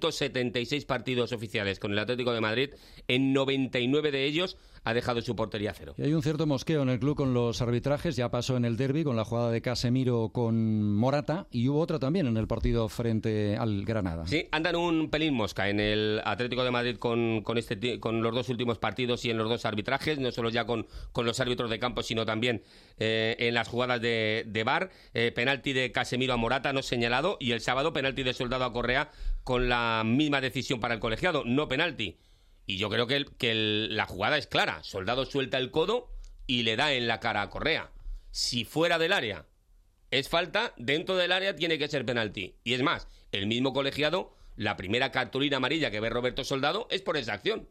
176 partidos oficiales con el Atlético de Madrid. En 99 de ellos ha dejado su portería a cero. Y hay un cierto mosqueo en el club con los arbitrajes. Ya pasó en el derbi con la jugada de Casemiro con Morata, y hubo otra también en el partido frente al Granada. Sí, andan un pelín mosca en el Atlético de Madrid con los dos últimos partidos y en los dos arbitrajes, no solo ya con los árbitros de campo, sino también en las jugadas de VAR. Penalti de Casemiro a Morata no señalado, y el sábado penalti de Soldado a Correa con la misma decisión para el colegiado, no penalti. Y yo creo que la jugada es clara. Soldado suelta el codo y le da en la cara a Correa. Si fuera del área es falta, dentro del área tiene que ser penalti. Y es más, el mismo colegiado, la primera cartulina amarilla que ve Roberto Soldado es por esa acción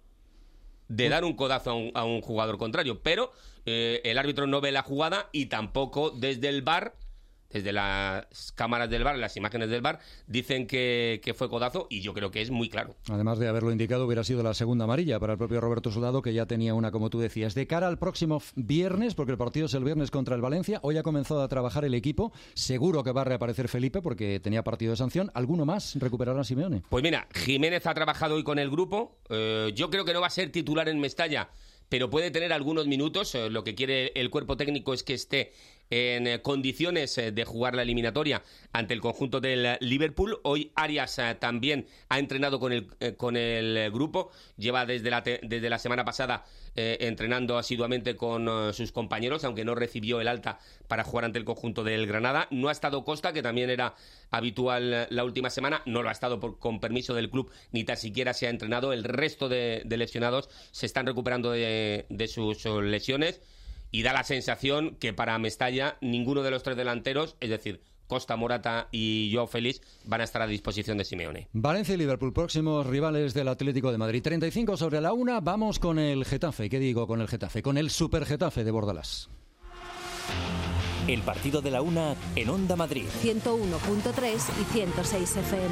de dar un codazo a un jugador contrario. Pero el árbitro no ve la jugada, y tampoco desde el VAR, desde las cámaras del VAR, las imágenes del VAR, dicen que fue codazo, y yo creo que es muy claro. Además de haberlo indicado, hubiera sido la segunda amarilla para el propio Roberto Soldado, que ya tenía una, como tú decías. De cara al próximo viernes, porque el partido es el viernes contra el Valencia, hoy ha comenzado a trabajar el equipo. Seguro que va a reaparecer Felipe porque tenía partido de sanción. ¿Alguno más recuperará a Simeone? Pues mira, Jiménez ha trabajado hoy con el grupo. Yo creo que no va a ser titular en Mestalla, pero puede tener algunos minutos. Lo que quiere el cuerpo técnico es que esté en condiciones de jugar la eliminatoria ante el conjunto del Liverpool. Hoy Arias también ha entrenado con el grupo. Lleva desde la semana pasada entrenando asiduamente con sus compañeros, aunque no recibió el alta para jugar ante el conjunto del Granada. No ha estado Costa, que también era habitual la última semana. No lo ha estado con permiso del club, ni tan siquiera se ha entrenado. El resto de lesionados se están recuperando de sus lesiones. Y da la sensación que para Mestalla ninguno de los tres delanteros, es decir, Costa, Morata y Joao Félix, van a estar a disposición de Simeone. Valencia y Liverpool, próximos rivales del Atlético de Madrid. 35 sobre la 1, vamos con el Getafe. ¿Qué digo con el Getafe? Con el Super Getafe de Bordalás. El partido de la 1 en Onda Madrid. 101.3 y 106 FM.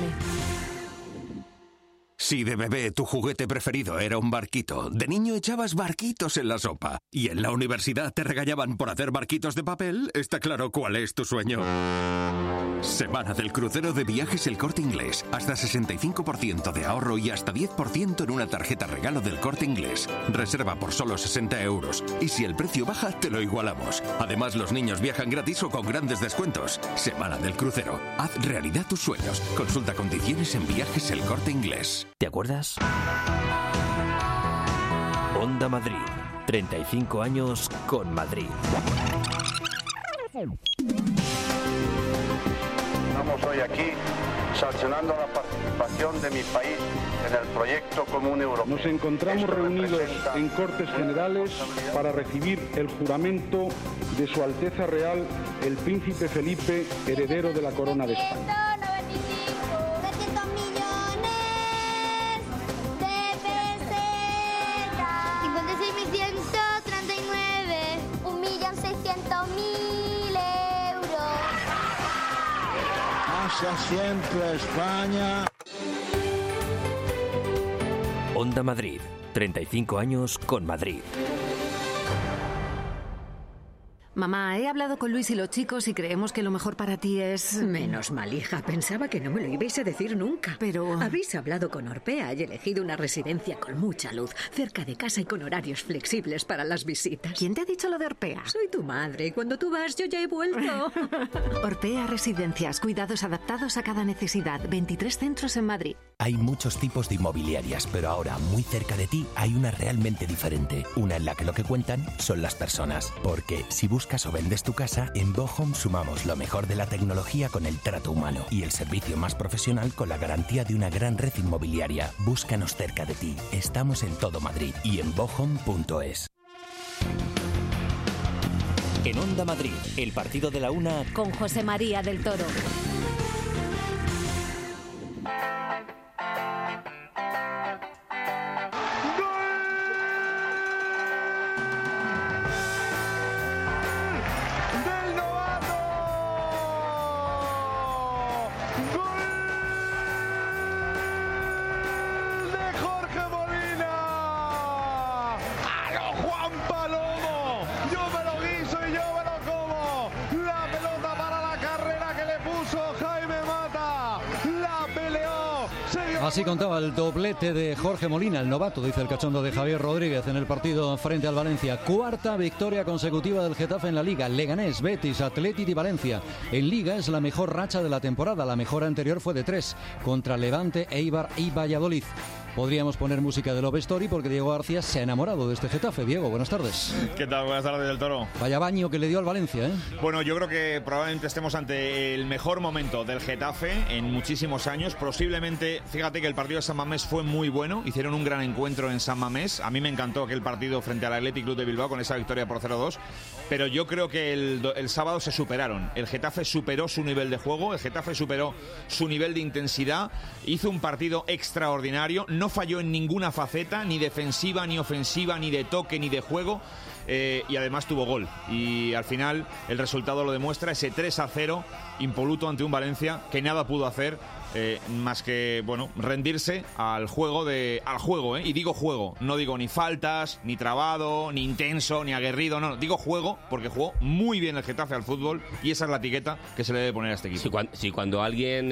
Si de bebé tu juguete preferido era un barquito, de niño echabas barquitos en la sopa y en la universidad te regañaban por hacer barquitos de papel, está claro cuál es tu sueño. Semana del crucero de Viajes El Corte Inglés. Hasta 65% de ahorro y hasta 10% en una tarjeta regalo del Corte Inglés. Reserva por solo 60 euros y si el precio baja te lo igualamos. Además, los niños viajan gratis o con grandes descuentos. Semana del crucero. Haz realidad tus sueños. Consulta condiciones en Viajes El Corte Inglés. ¿Te acuerdas? Onda Madrid. 35 años con Madrid. Estamos hoy aquí sancionando la participación de mi país en el proyecto común europeo. Nos encontramos reunidos en Cortes Generales para recibir el juramento de Su Alteza Real, el Príncipe Felipe, heredero de la Corona de España. 1.600.000 euros. Pasa siempre España. Onda Madrid, 35 años con Madrid. Mamá, he hablado con Luis y los chicos y creemos que lo mejor para ti es... Menos mal, hija. Pensaba que no me lo ibais a decir nunca. Pero... Habéis hablado con Orpea y elegido una residencia con mucha luz, cerca de casa y con horarios flexibles para las visitas. ¿Quién te ha dicho lo de Orpea? Soy tu madre y cuando tú vas yo ya he vuelto. Orpea Residencias, cuidados adaptados a cada necesidad. 23 centros en Madrid. Hay muchos tipos de inmobiliarias, pero ahora, muy cerca de ti, hay una realmente diferente. Una en la que lo que cuentan son las personas. Porque si buscas buscas o vendes tu casa, en Bohome sumamos lo mejor de la tecnología con el trato humano y el servicio más profesional con la garantía de una gran red inmobiliaria. Búscanos cerca de ti. Estamos en todo Madrid y en bohome.es. En Onda Madrid, el partido de la una con José María del Toro. Así contaba el doblete de Jorge Molina, el novato, dice el cachondo de Javier Rodríguez en el partido frente al Valencia. Cuarta victoria consecutiva del Getafe en la Liga. Leganés, Betis, Athletic y Valencia. En Liga es la mejor racha de la temporada. La mejor anterior fue de 3 contra Levante, Eibar y Valladolid. Podríamos poner música de Love Story porque Diego García se ha enamorado de este Getafe. Diego, buenas tardes. ¿Qué tal? Buenas tardes, del Toro. Vaya baño que le dio al Valencia, ¿eh? Bueno, yo creo que probablemente estemos ante el mejor momento del Getafe en muchísimos años. Posiblemente, fíjate que el partido de San Mamés fue muy bueno. Hicieron un gran encuentro en San Mamés. A mí me encantó aquel partido frente al Athletic Club de Bilbao con esa victoria por 0-2. Pero yo creo que el sábado se superaron. El Getafe superó su nivel de juego. El Getafe superó su nivel de intensidad. Hizo un partido extraordinario. No falló en ninguna faceta, ni defensiva, ni ofensiva, ni de toque, ni de juego. Y además tuvo gol. Y al final el resultado lo demuestra, ese 3-0 impoluto ante un Valencia que nada pudo hacer más que, bueno, rendirse al juego, y digo juego, no digo ni faltas, ni trabado, ni intenso, ni aguerrido, no, digo juego, porque jugó muy bien el Getafe al fútbol y esa es la etiqueta que se le debe poner a este equipo. Si cuando a alguien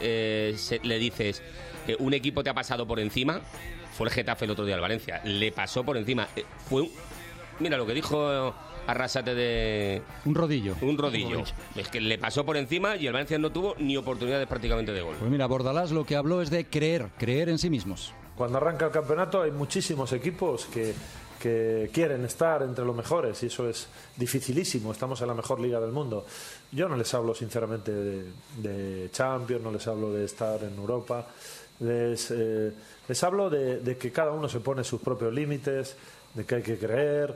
le dices un equipo te ha pasado por encima, fue el Getafe el otro día al Valencia, le pasó por encima, mira lo que dijo Arrasate de... Un rodillo. Es que le pasó por encima y el Valencia no tuvo ni oportunidades prácticamente de gol. Pues mira, Bordalás lo que habló es de creer en sí mismos. Cuando arranca el campeonato hay muchísimos equipos que quieren estar entre los mejores y eso es dificilísimo. Estamos en la mejor liga del mundo. Yo no les hablo sinceramente de Champions, no les hablo de estar en Europa. Les hablo de que cada uno se pone sus propios límites, de que hay que creer,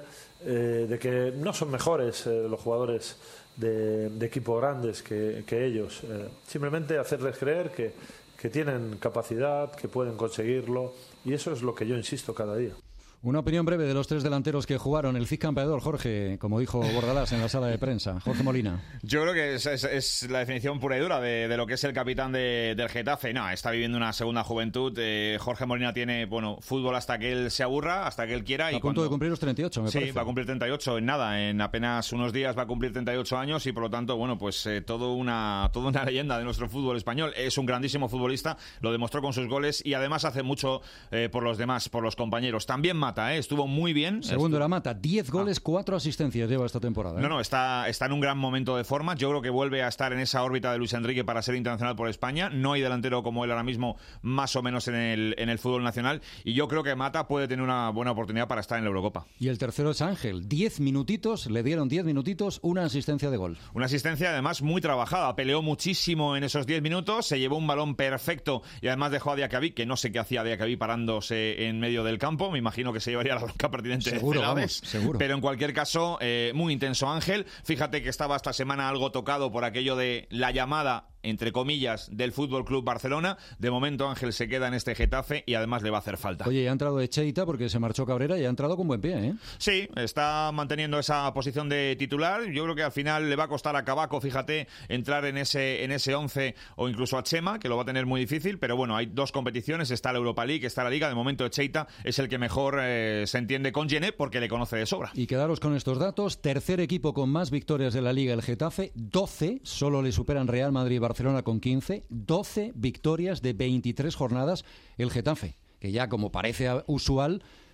de que no son mejores los jugadores de equipos grandes que ellos. Simplemente hacerles creer que tienen capacidad, que pueden conseguirlo y eso es lo que yo insisto cada día. Una opinión breve de los 3 delanteros que jugaron, el campeador, Jorge, como dijo Bordalás en la sala de prensa. Jorge Molina. Yo creo que es la definición pura y dura de lo que es el capitán del Getafe. No, está viviendo una segunda juventud. Jorge Molina tiene, fútbol hasta que él se aburra, hasta que él quiera. A punto de cumplir los 38, me parece. Sí, va a cumplir 38 en nada. En apenas unos días va a cumplir 38 años y, por lo tanto, toda una leyenda de nuestro fútbol español. Es un grandísimo futbolista, lo demostró con sus goles y además hace mucho por los demás, por los compañeros. También Mata, estuvo muy bien. Segundo era Mata, 10 goles, 4 asistencias lleva esta temporada. No, está en un gran momento de forma. Yo creo que vuelve a estar en esa órbita de Luis Enrique para ser internacional por España. No hay delantero como él ahora mismo, más o menos en el fútbol nacional. Y yo creo que Mata puede tener una buena oportunidad para estar en la Eurocopa. Y el tercero es Ángel. 10 minutitos, le dieron 10 minutitos, una asistencia de gol. Una asistencia además muy trabajada. Peleó muchísimo en esos 10 minutos, se llevó un balón perfecto y además dejó a Diacabí, que no sé qué hacía Diacabí parándose en medio del campo. Me imagino que se llevaría la bronca pertinente seguro, de Celades. Seguro. Pero en cualquier caso, muy intenso Ángel. Fíjate que estaba esta semana algo tocado por aquello de la llamada, entre comillas, del Fútbol Club Barcelona. De momento Ángel se queda en este Getafe y además le va a hacer falta. Oye, ya ha entrado Echeita porque se marchó Cabrera y ha entrado con buen pie, ¿eh? Sí, está manteniendo esa posición de titular. Yo creo que al final le va a costar a Cabaco, fíjate, entrar en ese 11 o incluso a Chema, que lo va a tener muy difícil, pero bueno, hay 2 competiciones, está la Europa League, está la Liga. De momento Echeita es el que mejor se entiende con Gené porque le conoce de sobra. Y quedaros con estos datos: tercer equipo con más victorias de la Liga, el Getafe, 12, solo le superan Real Madrid y Barcelona con 15. 12 victorias de 23 jornadas el Getafe, que ya, como parece usual,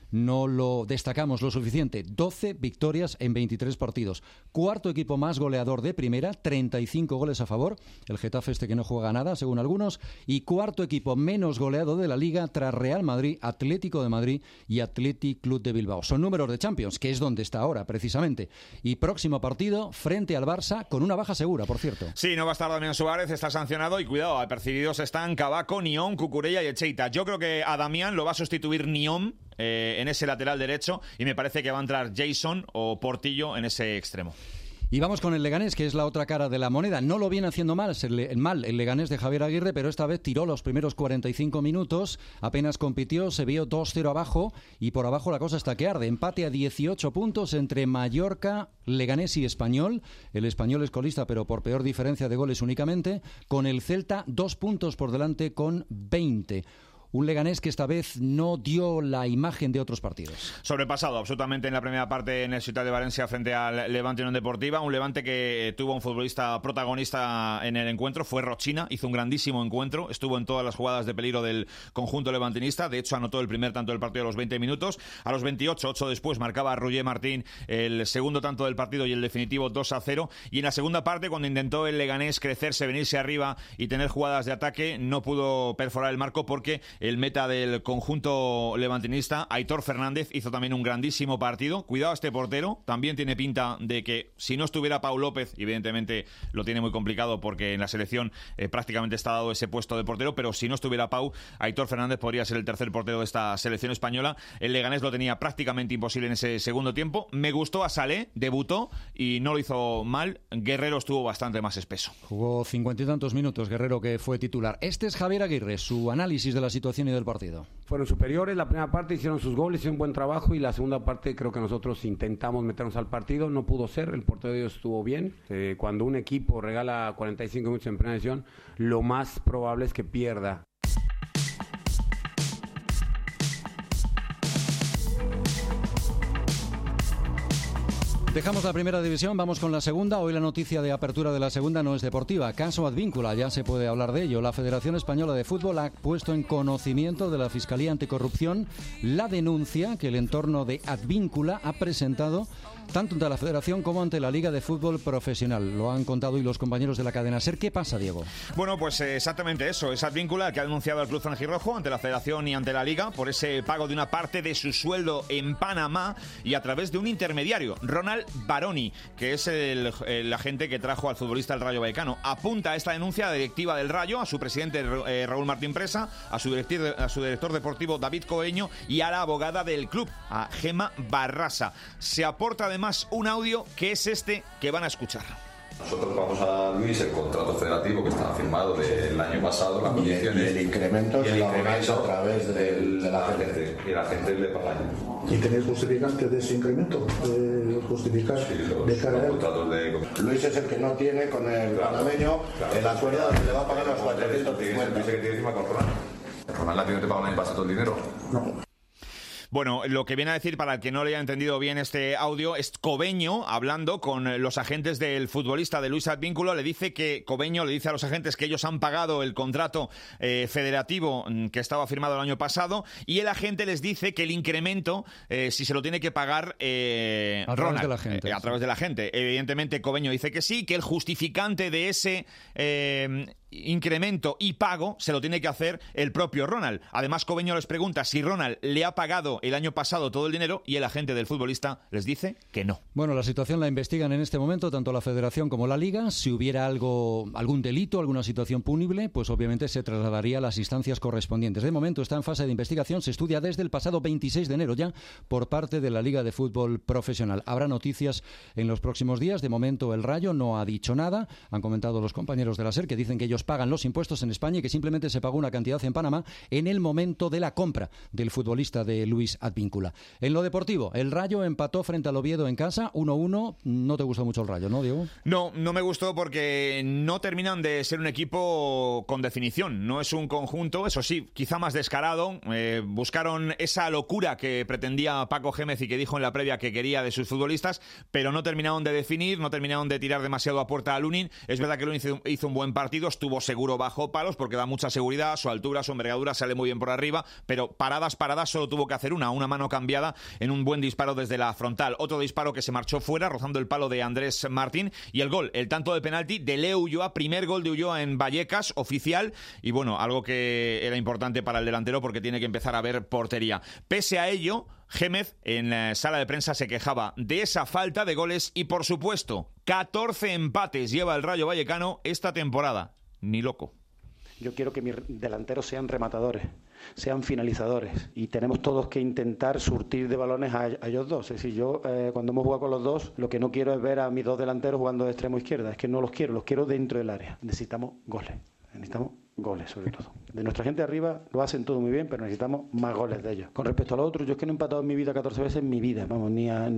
no lo destacamos lo suficiente. 12 victorias en 23 partidos. Cuarto equipo más goleador de primera, 35 goles a favor. El Getafe que no juega nada, según algunos. Y cuarto equipo menos goleado de la Liga tras Real Madrid, Atlético de Madrid y Athletic Club de Bilbao. Son números de Champions, que es donde está ahora, precisamente. Y próximo partido frente al Barça, con una baja segura, por cierto. Sí, no va a estar Damián Suárez, está sancionado y cuidado, apercibidos están Cavaco, Nión, Cucurella y Echeita. Yo creo que a Damián lo va a sustituir Nión en ese lateral derecho y me parece que va a entrar Jason o Portillo en ese extremo. Y vamos con el Leganés, que es la otra cara de la moneda. No lo viene haciendo mal el Leganés de Javier Aguirre, pero esta vez tiró los primeros 45 minutos, apenas compitió, se vio 2-0 abajo y por abajo la cosa está que arde. Empate a 18 puntos entre Mallorca, Leganés y Español. El Español es colista, pero por peor diferencia de goles únicamente. Con el Celta 2 puntos por delante con 20. Un Leganés que esta vez no dio la imagen de otros partidos. Sobrepasado absolutamente en la primera parte en el Ciutat de Valencia frente al Levante Unión Deportiva. Un Levante que tuvo un futbolista protagonista en el encuentro, fue Rochina, hizo un grandísimo encuentro, estuvo en todas las jugadas de peligro del conjunto levantinista, de hecho anotó el primer tanto del partido a los 20 minutos. A los 28, 8 después, marcaba Roger Martín el segundo tanto del partido y el definitivo 2-0. Y en la segunda parte, cuando intentó el Leganés crecerse, venirse arriba y tener jugadas de ataque, no pudo perforar el marco porque el meta del conjunto levantinista, Aitor Fernández, hizo también un grandísimo partido. Cuidado a este portero, también tiene pinta de que si no estuviera Pau López, evidentemente lo tiene muy complicado porque en la selección prácticamente está dado ese puesto de portero, pero si no estuviera Pau, Aitor Fernández podría ser el tercer portero de esta selección española. El Leganés lo tenía prácticamente imposible en ese segundo tiempo. Me gustó a Salé, debutó y no lo hizo mal. Guerrero estuvo bastante más espeso. Jugó 50 y tantos minutos Guerrero, que fue titular. Este es Javier Aguirre, su análisis de la situación y del partido. Fueron superiores, la primera parte hicieron sus goles, hicieron un buen trabajo y la segunda parte creo que nosotros intentamos meternos al partido, no pudo ser, el portero de ellos estuvo bien. Cuando un equipo regala 45 minutos en primera división, lo más probable es que pierda. Dejamos la primera división, vamos con la segunda. Hoy la noticia de apertura de la segunda no es deportiva. Caso Advíncula, ya se puede hablar de ello. La Federación Española de Fútbol ha puesto en conocimiento de la Fiscalía Anticorrupción la denuncia que el entorno de Advíncula ha presentado tanto ante la Federación como ante la Liga de Fútbol Profesional. Lo han contado hoy los compañeros de la cadena SER. ¿Qué pasa, Diego? Bueno, pues exactamente eso. Es Advíncula que ha denunciado al Club Franjirrojo ante la Federación y ante la Liga por ese pago de una parte de su sueldo en Panamá y a través de un intermediario, Ronald Baroni, que es el agente que trajo al futbolista del Rayo Vallecano. Apunta a esta denuncia a la directiva del Rayo, a su presidente Raúl Martín Presa, a su director deportivo David Coeño y a la abogada del club, a Gema Barrasa. Se aporta además un audio que es este que van a escuchar. Nosotros vamos a Luis el contrato federativo que estaba firmado del año pasado, las condiciones. Y el incremento se lo abonáis a través de la gente. Y la gente le paga. ¿Y tenéis justificantes de ese incremento? ¿Justificar de cara a él? Luis es el que no tiene con el panameño el acuerdo donde le va a pagar los 450. Dice que tiene encima con Ronald. ¿Ronald te paga el año pasado todo el dinero? No. Bueno, lo que viene a decir, para el que no le haya entendido bien este audio, es Cobeño hablando con los agentes del futbolista de Luis Advíncula. Cobeño le dice a los agentes que ellos han pagado el contrato federativo que estaba firmado el año pasado y el agente les dice que el incremento, si se lo tiene que pagar a través de la gente. A través de la gente. Evidentemente Cobeño dice que sí, que el justificante de ese incremento y pago se lo tiene que hacer el propio Ronald. Además, Cobeño les pregunta si Ronald le ha pagado el año pasado todo el dinero y el agente del futbolista les dice que no. Bueno, la situación la investigan en este momento tanto la Federación como la Liga. Si hubiera algún delito, alguna situación punible, pues obviamente se trasladaría a las instancias correspondientes. De momento está en fase de investigación, se estudia desde el pasado 26 de enero ya por parte de la Liga de Fútbol Profesional. Habrá noticias en los próximos días. De momento el Rayo no ha dicho nada. Han comentado los compañeros de la SER que dicen que ellos pagan los impuestos en España y que simplemente se pagó una cantidad en Panamá en el momento de la compra del futbolista de Luis Advíncula. En lo deportivo, el Rayo empató frente al Oviedo en casa, 1-1. No te gustó mucho el Rayo, ¿no, Diego? No me gustó porque no terminan de ser un equipo con definición. No es un conjunto, eso sí, quizá más descarado. Buscaron esa locura que pretendía Paco Gémez y que dijo en la previa que quería de sus futbolistas, pero no terminaron de definir, no terminaron de tirar demasiado a puerta a Lunin. Es verdad que Lunin hizo un buen partido, estuvo tuvo seguro bajo palos porque da mucha seguridad, su altura, su envergadura, sale muy bien por arriba, pero paradas solo tuvo que hacer una mano cambiada en un buen disparo desde la frontal. Otro disparo que se marchó fuera, rozando el palo de Andrés Martín, y el gol, el tanto de penalti de Leo Ulloa, primer gol de Ulloa en Vallecas, oficial, y bueno, algo que era importante para el delantero porque tiene que empezar a ver portería. Pese a ello, Gémez en la sala de prensa se quejaba de esa falta de goles y, por supuesto, 14 empates lleva el Rayo Vallecano esta temporada. Ni loco. Yo quiero que mis delanteros sean rematadores, sean finalizadores, y tenemos todos que intentar surtir de balones a ellos dos. Es decir, yo cuando hemos jugado con los dos, lo que no quiero es ver a mis dos delanteros jugando de extremo izquierda. Es que no los quiero dentro del área. Necesitamos goles sobre todo. De nuestra gente arriba lo hacen todo muy bien, pero necesitamos más goles de ellos. Con respecto a los otros, yo es que no he empatado en mi vida 14 veces en mi vida, vamos,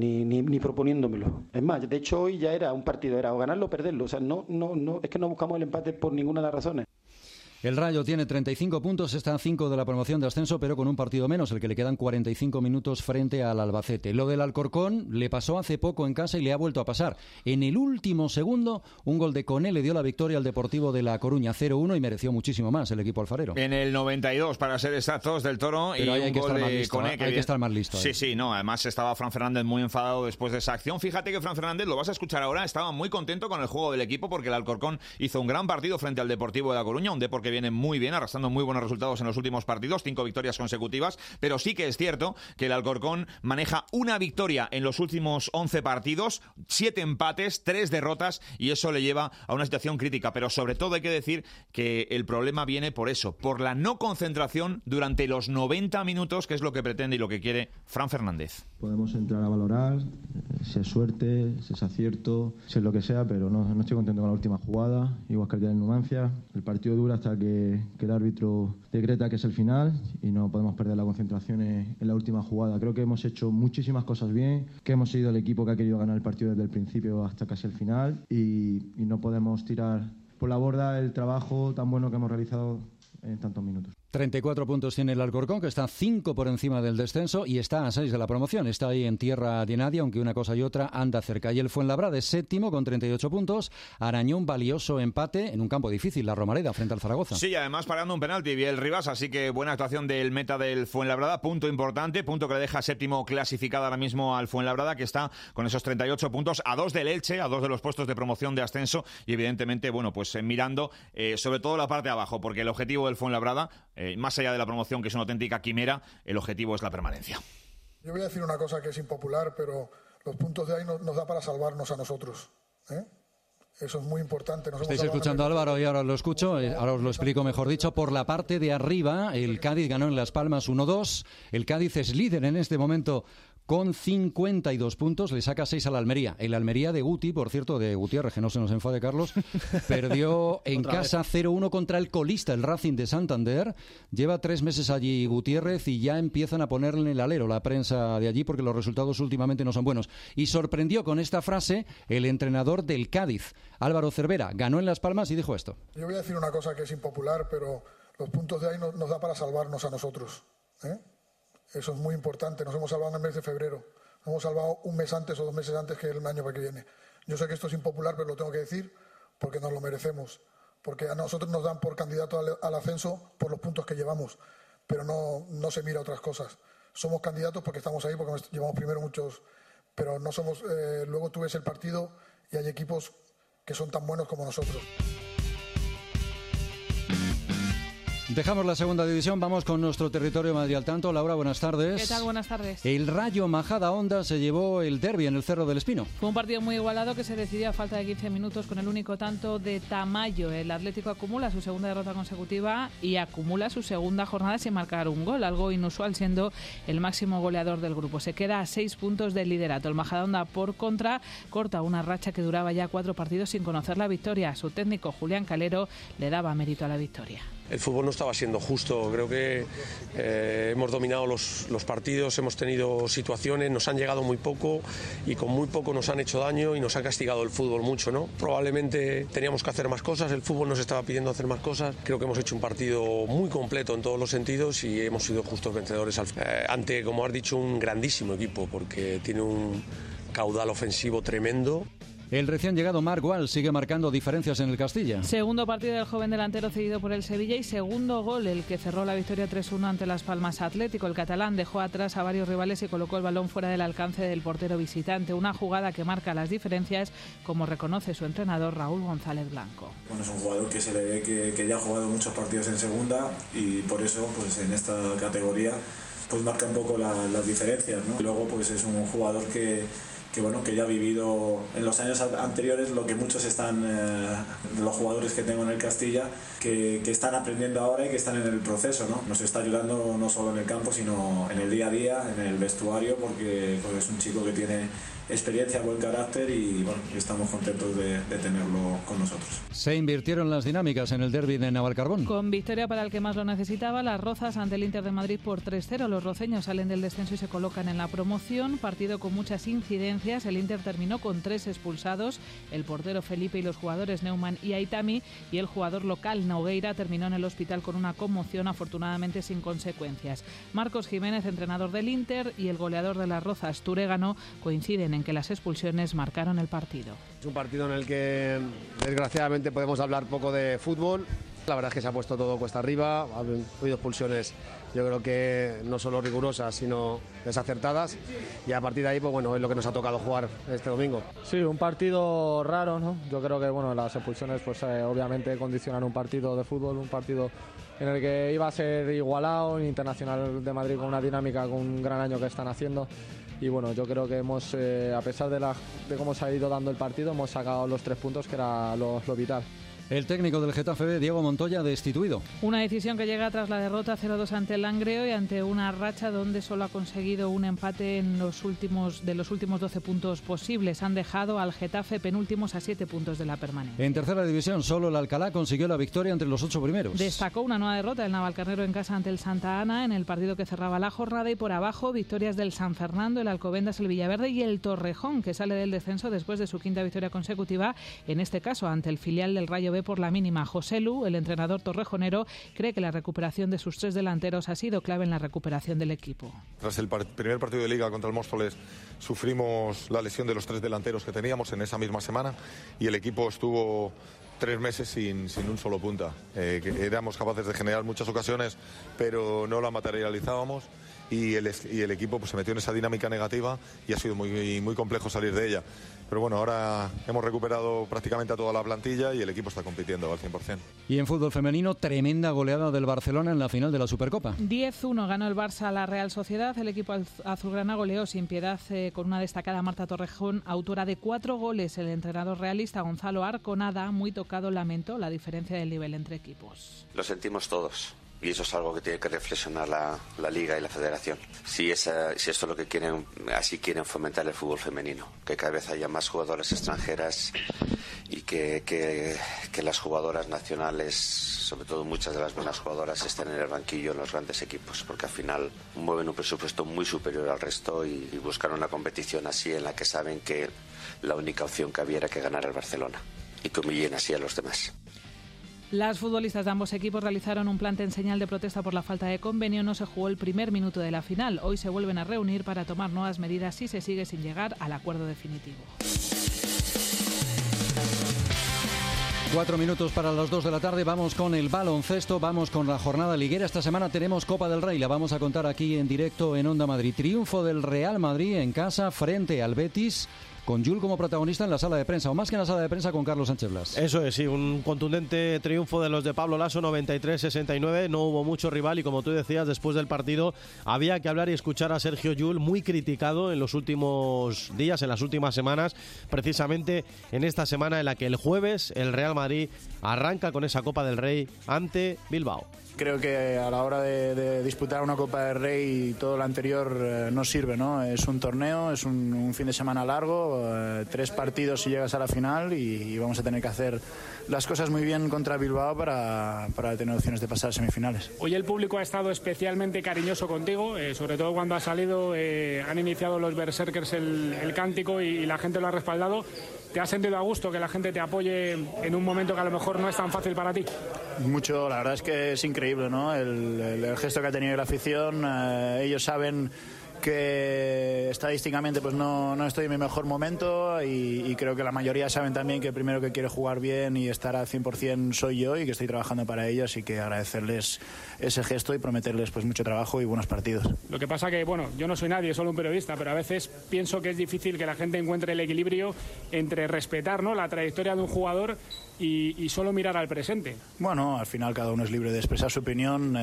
ni proponiéndomelo. Es más, de hecho hoy ya era un partido, era o ganarlo o perderlo. O sea, no, es que no buscamos el empate por ninguna de las razones. El Rayo tiene 35 puntos, está a 5 de la promoción de ascenso, pero con un partido menos, el que le quedan 45 minutos frente al Albacete. Lo del Alcorcón le pasó hace poco en casa y le ha vuelto a pasar. En el último segundo, un gol de Koné le dio la victoria al Deportivo de La Coruña, 0-1, y mereció muchísimo más el equipo alfarero. En el 92, para ser exactos, del Toro, pero y hay un que gol estar más de listo, Koné. hay que estar más listo. Sí, no, además estaba Fran Fernández muy enfadado después de esa acción. Fíjate que Fran Fernández, lo vas a escuchar ahora, estaba muy contento con el juego del equipo porque el Alcorcón hizo un gran partido frente al Deportivo de La Coruña, un Depor que viene muy bien, arrastrando muy buenos resultados en los últimos partidos, 5 victorias consecutivas, pero sí que es cierto que el Alcorcón maneja una victoria en los últimos 11 partidos, 7 empates, 3 derrotas, y eso le lleva a una situación crítica, pero sobre todo hay que decir que el problema viene por eso, por la no concentración durante los 90 minutos, que es lo que pretende y lo que quiere Fran Fernández. Podemos entrar a valorar si es suerte, si es acierto, si es lo que sea, pero no estoy contento con la última jugada, igual que el día de Numancia. El partido dura hasta que el árbitro decreta que es el final y no podemos perder la concentración en la última jugada. Creo que hemos hecho muchísimas cosas bien, que hemos sido el equipo que ha querido ganar el partido desde el principio hasta casi el final y no podemos tirar por la borda el trabajo tan bueno que hemos realizado en tantos minutos. 34 puntos tiene el Alcorcón, que está 5 por encima del descenso y está a 6 de la promoción. Está ahí en tierra de nadie, aunque una cosa y otra anda cerca. Y el Fuenlabrada es séptimo con 38 puntos. Arañó un valioso empate en un campo difícil, la Romareda, frente al Zaragoza. Sí, además parando un penalti, Biel Rivas, así que buena actuación del meta del Fuenlabrada. Punto importante, punto que le deja séptimo clasificado ahora mismo al Fuenlabrada, que está con esos 38 puntos, a 2 del Elche, a 2 de los puestos de promoción de ascenso y evidentemente, bueno, pues mirando sobre todo la parte de abajo, porque el objetivo del Fuenlabrada, más allá de la promoción, que es una auténtica quimera, el objetivo es la permanencia. Yo voy a decir una cosa que es impopular, pero los puntos de ahí nos da para salvarnos a nosotros, ¿eh? Eso es muy importante. Estáis escuchando a Álvaro y ahora os lo escucho, ahora os lo explico mejor dicho. Por la parte de arriba, el Cádiz ganó en Las Palmas 1-2. El Cádiz es líder en este momento con 52 puntos, le saca 6 a la Almería. El Almería de Guti, por cierto, de Gutiérrez, que no se nos enfade Carlos, perdió en casa 0-1 contra el colista, el Racing de Santander. Lleva 3 meses allí Gutiérrez y ya empiezan a ponerle en el alero la prensa de allí porque los resultados últimamente no son buenos. Y sorprendió con esta frase el entrenador del Cádiz, Álvaro Cervera. Ganó en Las Palmas y dijo esto. Yo voy a decir una cosa que es impopular, pero los puntos de ahí nos da para salvarnos a nosotros, ¿eh? Eso es muy importante. Nos hemos salvado en el mes de febrero. Nos hemos salvado un mes antes o 2 meses antes que el año que viene. Yo sé que esto es impopular, pero lo tengo que decir porque nos lo merecemos. Porque a nosotros nos dan por candidato al ascenso por los puntos que llevamos, pero no se mira otras cosas. Somos candidatos porque estamos ahí, porque llevamos primero muchos, pero no somos. Luego tú ves el partido y hay equipos que son tan buenos como nosotros. Dejamos la segunda división, vamos con nuestro territorio Madrid al tanto. Laura, buenas tardes. ¿Qué tal? Buenas tardes. El Rayo Majadahonda se llevó el derbi en el Cerro del Espino. Fue un partido muy igualado que se decidió a falta de 15 minutos con el único tanto de Tamayo. El Atlético acumula su segunda derrota consecutiva y acumula su segunda jornada sin marcar un gol, algo inusual siendo el máximo goleador del grupo. Se queda a 6 puntos del liderato. El Majadahonda, por contra, corta una racha que duraba ya 4 partidos sin conocer la victoria. Su técnico, Julián Calero, le daba mérito a la victoria. El fútbol no estaba siendo justo, creo que hemos dominado los partidos, hemos tenido situaciones, nos han llegado muy poco y con muy poco nos han hecho daño y nos ha castigado el fútbol mucho, ¿no? Probablemente teníamos que hacer más cosas, el fútbol nos estaba pidiendo hacer más cosas, creo que hemos hecho un partido muy completo en todos los sentidos y hemos sido justos vencedores ante, como has dicho, un grandísimo equipo porque tiene un caudal ofensivo tremendo. El recién llegado Marc Gual sigue marcando diferencias en el Castilla. Segundo partido del joven delantero cedido por el Sevilla y segundo gol, el que cerró la victoria 3-1 ante Las Palmas Atlético. El catalán dejó atrás a varios rivales y colocó el balón fuera del alcance del portero visitante. Una jugada que marca las diferencias, como reconoce su entrenador Raúl González Blanco. Bueno, es un jugador que se le ve que ya ha jugado muchos partidos en segunda y por eso pues en esta categoría pues marca un poco las diferencias, ¿no? Luego pues es un jugador que ya ha vivido en los años anteriores lo que muchos están, los jugadores que tengo en el Castilla, que están aprendiendo ahora y que están en el proceso, ¿no? Nos está ayudando no solo en el campo, sino en el día a día, en el vestuario, porque es un chico que tiene experiencia, buen carácter y bueno, estamos contentos de tenerlo con nosotros. Se invirtieron las dinámicas en el derbi de Navalcarbón. Con victoria para el que más lo necesitaba, Las Rozas ante el Inter de Madrid por 3-0. Los roceños salen del descenso y se colocan en la promoción. Partido con muchas incidencias. El Inter terminó con 3 expulsados, el portero Felipe y los jugadores Neumann y Aitami, y el jugador local Nogueira terminó en el hospital con una conmoción, afortunadamente sin consecuencias. Marcos Jiménez, entrenador del Inter, y el goleador de Las Rozas, Turégano, coinciden en que las expulsiones marcaron el partido. Es un partido en el que desgraciadamente podemos hablar poco de fútbol. La verdad es que se ha puesto todo cuesta arriba, ha habido expulsiones, yo creo que no solo rigurosas, sino desacertadas, y a partir de ahí, pues bueno, es lo que nos ha tocado jugar este domingo. Sí, un partido raro, ¿no? Yo creo que bueno, las expulsiones pues obviamente condicionan un partido de fútbol, un partido en el que iba a ser igualado, un Internacional de Madrid con una dinámica, con un gran año que están haciendo. Y bueno, yo creo que hemos, a pesar de cómo se ha ido dando el partido, hemos sacado los 3 puntos, que era lo vital. El técnico del Getafe B, Diego Montoya, destituido. Una decisión que llega tras la derrota 0-2 ante el Langreo y ante una racha donde solo ha conseguido un empate en los últimos 12 puntos posibles. Han dejado al Getafe penúltimos a 7 puntos de la permanencia. En tercera división, solo el Alcalá consiguió la victoria entre los 8 primeros. Destacó una nueva derrota del Navalcarnero en casa ante el Santa Ana en el partido que cerraba la jornada, y por abajo victorias del San Fernando, el Alcobendas, el Villaverde y el Torrejón, que sale del descenso después de su 5ª victoria consecutiva, en este caso ante el filial del Rayo B por la mínima. José Lu, el entrenador torrejonero, cree que la recuperación de sus 3 delanteros ha sido clave en la recuperación del equipo. Tras el primer partido de Liga contra el Móstoles sufrimos la lesión de los 3 delanteros que teníamos en esa misma semana y el equipo estuvo 3 meses sin un solo punta. Éramos capaces de generar muchas ocasiones, pero no la materializábamos. Y el equipo pues se metió en esa dinámica negativa y ha sido muy complejo salir de ella. Pero bueno, ahora hemos recuperado prácticamente a toda la plantilla y el equipo está compitiendo al 100%. Y en fútbol femenino, tremenda goleada del Barcelona en la final de la Supercopa. 10-1 ganó el Barça a la Real Sociedad. El equipo azulgrana goleó sin piedad con una destacada Marta Torrejón, autora de 4 goles. El entrenador realista Gonzalo Arconada, muy tocado, lamentó la diferencia del nivel entre equipos. Lo sentimos todos. Y eso es algo que tiene que reflexionar la Liga y la Federación. Si esto es lo que quieren, así quieren fomentar el fútbol femenino, que cada vez haya más jugadoras extranjeras y que las jugadoras nacionales, sobre todo muchas de las buenas jugadoras, estén en el banquillo en los grandes equipos, porque al final mueven un presupuesto muy superior al resto y buscan una competición así en la que saben que la única opción que había era que ganara el Barcelona y que humillen así a los demás. Las futbolistas de ambos equipos realizaron un plante en señal de protesta por la falta de convenio. No se jugó el primer minuto de la final. Hoy se vuelven a reunir para tomar nuevas medidas si se sigue sin llegar al acuerdo definitivo. 4 minutos para las 2 de la tarde. Vamos con el baloncesto, vamos con la jornada liguera. Esta semana tenemos Copa del Rey, la vamos a contar aquí en directo en Onda Madrid. Triunfo del Real Madrid en casa frente al Betis, con Jul como protagonista en la sala de prensa, o más que en la sala de prensa, con Carlos Sánchez Blas. Eso es, sí, un contundente triunfo de los de Pablo Laso, 93-69, no hubo mucho rival y como tú decías, después del partido había que hablar y escuchar a Sergio Llull, muy criticado en los últimos días, en las últimas semanas, precisamente en esta semana en la que el jueves el Real Madrid arranca con esa Copa del Rey ante Bilbao. Creo que a la hora de disputar una Copa del Rey todo lo anterior no sirve, ¿no? Es un torneo, es un fin de semana largo, 3 partidos si llegas a la final y vamos a tener que hacer las cosas muy bien contra Bilbao para tener opciones de pasar a semifinales. Hoy el público ha estado especialmente cariñoso contigo, sobre todo cuando ha salido, han iniciado los Berserkers el cántico y la gente lo ha respaldado. ¿Te has sentido a gusto que la gente te apoye en un momento que a lo mejor no es tan fácil para ti? Mucho, la verdad es que es increíble, ¿no? El gesto que ha tenido la afición. Ellos saben que estadísticamente pues no estoy en mi mejor momento y creo que la mayoría saben también que el primero que quiere jugar bien y estar al 100% soy yo y que estoy trabajando para ello, así que agradecerles ese gesto y prometerles pues mucho trabajo y buenos partidos. Lo que pasa que, bueno, yo no soy nadie, solo un periodista, pero a veces pienso que es difícil que la gente encuentre el equilibrio entre respetar, ¿no?, la trayectoria de un jugador y solo mirar al presente. Bueno, al final cada uno es libre de expresar su opinión.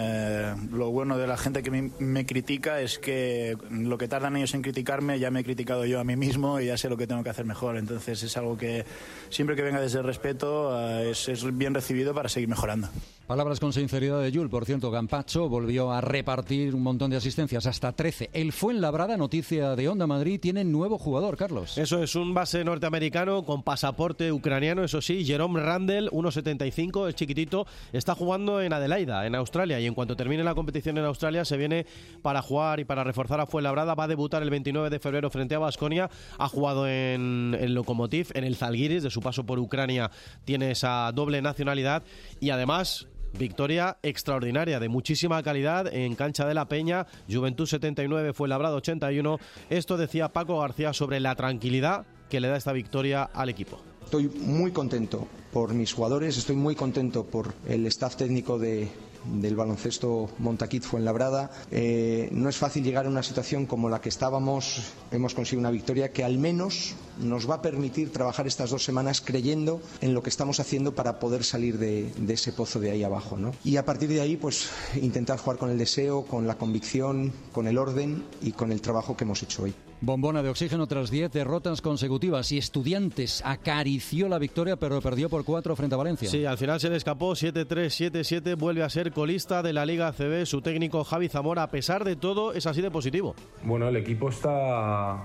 Lo bueno de la gente que me critica es que lo que tardan ellos en criticarme ya me he criticado yo a mí mismo y ya sé lo que tengo que hacer mejor. Entonces es algo que siempre que venga desde el respeto es bien recibido para seguir mejorando. Palabras con sinceridad de Yul. Por cierto, Campacho volvió a repartir un montón de asistencias, hasta 13. El Fuenlabrada, noticia de Onda Madrid, tiene nuevo jugador, Carlos. Eso es, un base norteamericano con pasaporte ucraniano, eso sí, Jerome Randall, 1,75, el chiquitito, está jugando en Adelaida, en Australia, y en cuanto termine la competición en Australia se viene para jugar y para reforzar a Fuenlabrada. Va a debutar el 29 de febrero frente a Baskonia. Ha jugado en el Lokomotiv, en el Zalgiris, de su paso por Ucrania tiene esa doble nacionalidad y además victoria extraordinaria, de muchísima calidad en cancha de La Peña. Juventud 79, Fuenlabrada 81. Esto decía Paco García sobre la tranquilidad que le da esta victoria al equipo. Estoy muy contento por mis jugadores, estoy muy contento por el staff técnico del baloncesto Montaquit Fuenlabrada. No es fácil llegar a una situación como la que estábamos. Hemos conseguido una victoria que al menos nos va a permitir trabajar estas 2 semanas creyendo en lo que estamos haciendo para poder salir de ese pozo de ahí abajo, ¿no? Y a partir de ahí, pues intentar jugar con el deseo, con la convicción, con el orden y con el trabajo que hemos hecho hoy. Bombona de oxígeno tras 10 derrotas consecutivas y Estudiantes acarició la victoria pero perdió por 4 frente a Valencia. Sí, al final se le escapó 7-3, 7-7, vuelve a ser colista de la Liga ACB. Su técnico Javi Zamora, a pesar de todo, es así de positivo. Bueno, el equipo está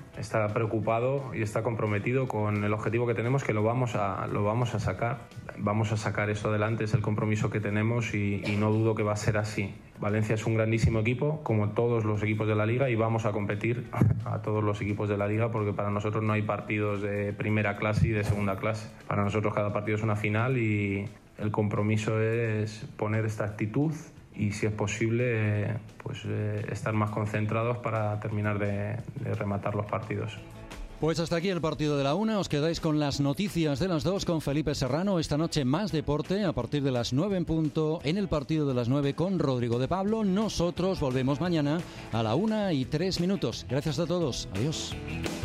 preocupado y está comprometido con el objetivo que tenemos, que lo vamos a sacar. Vamos a sacar esto adelante, es el compromiso que tenemos y no dudo que va a ser así. Valencia es un grandísimo equipo, como todos los equipos de la Liga, y vamos a competir a todos los equipos de la Liga porque para nosotros no hay partidos de primera clase y de segunda clase. Para nosotros cada partido es una final y el compromiso es poner esta actitud y, si es posible, estar más concentrados para terminar de rematar los partidos. Pues hasta aquí el partido de la 1. Os quedáis con las noticias de las 2 con Felipe Serrano. Esta noche más deporte a partir de las 9 en punto en el partido de las 9 con Rodrigo de Pablo. Nosotros volvemos mañana a la 1:03. Gracias a todos. Adiós.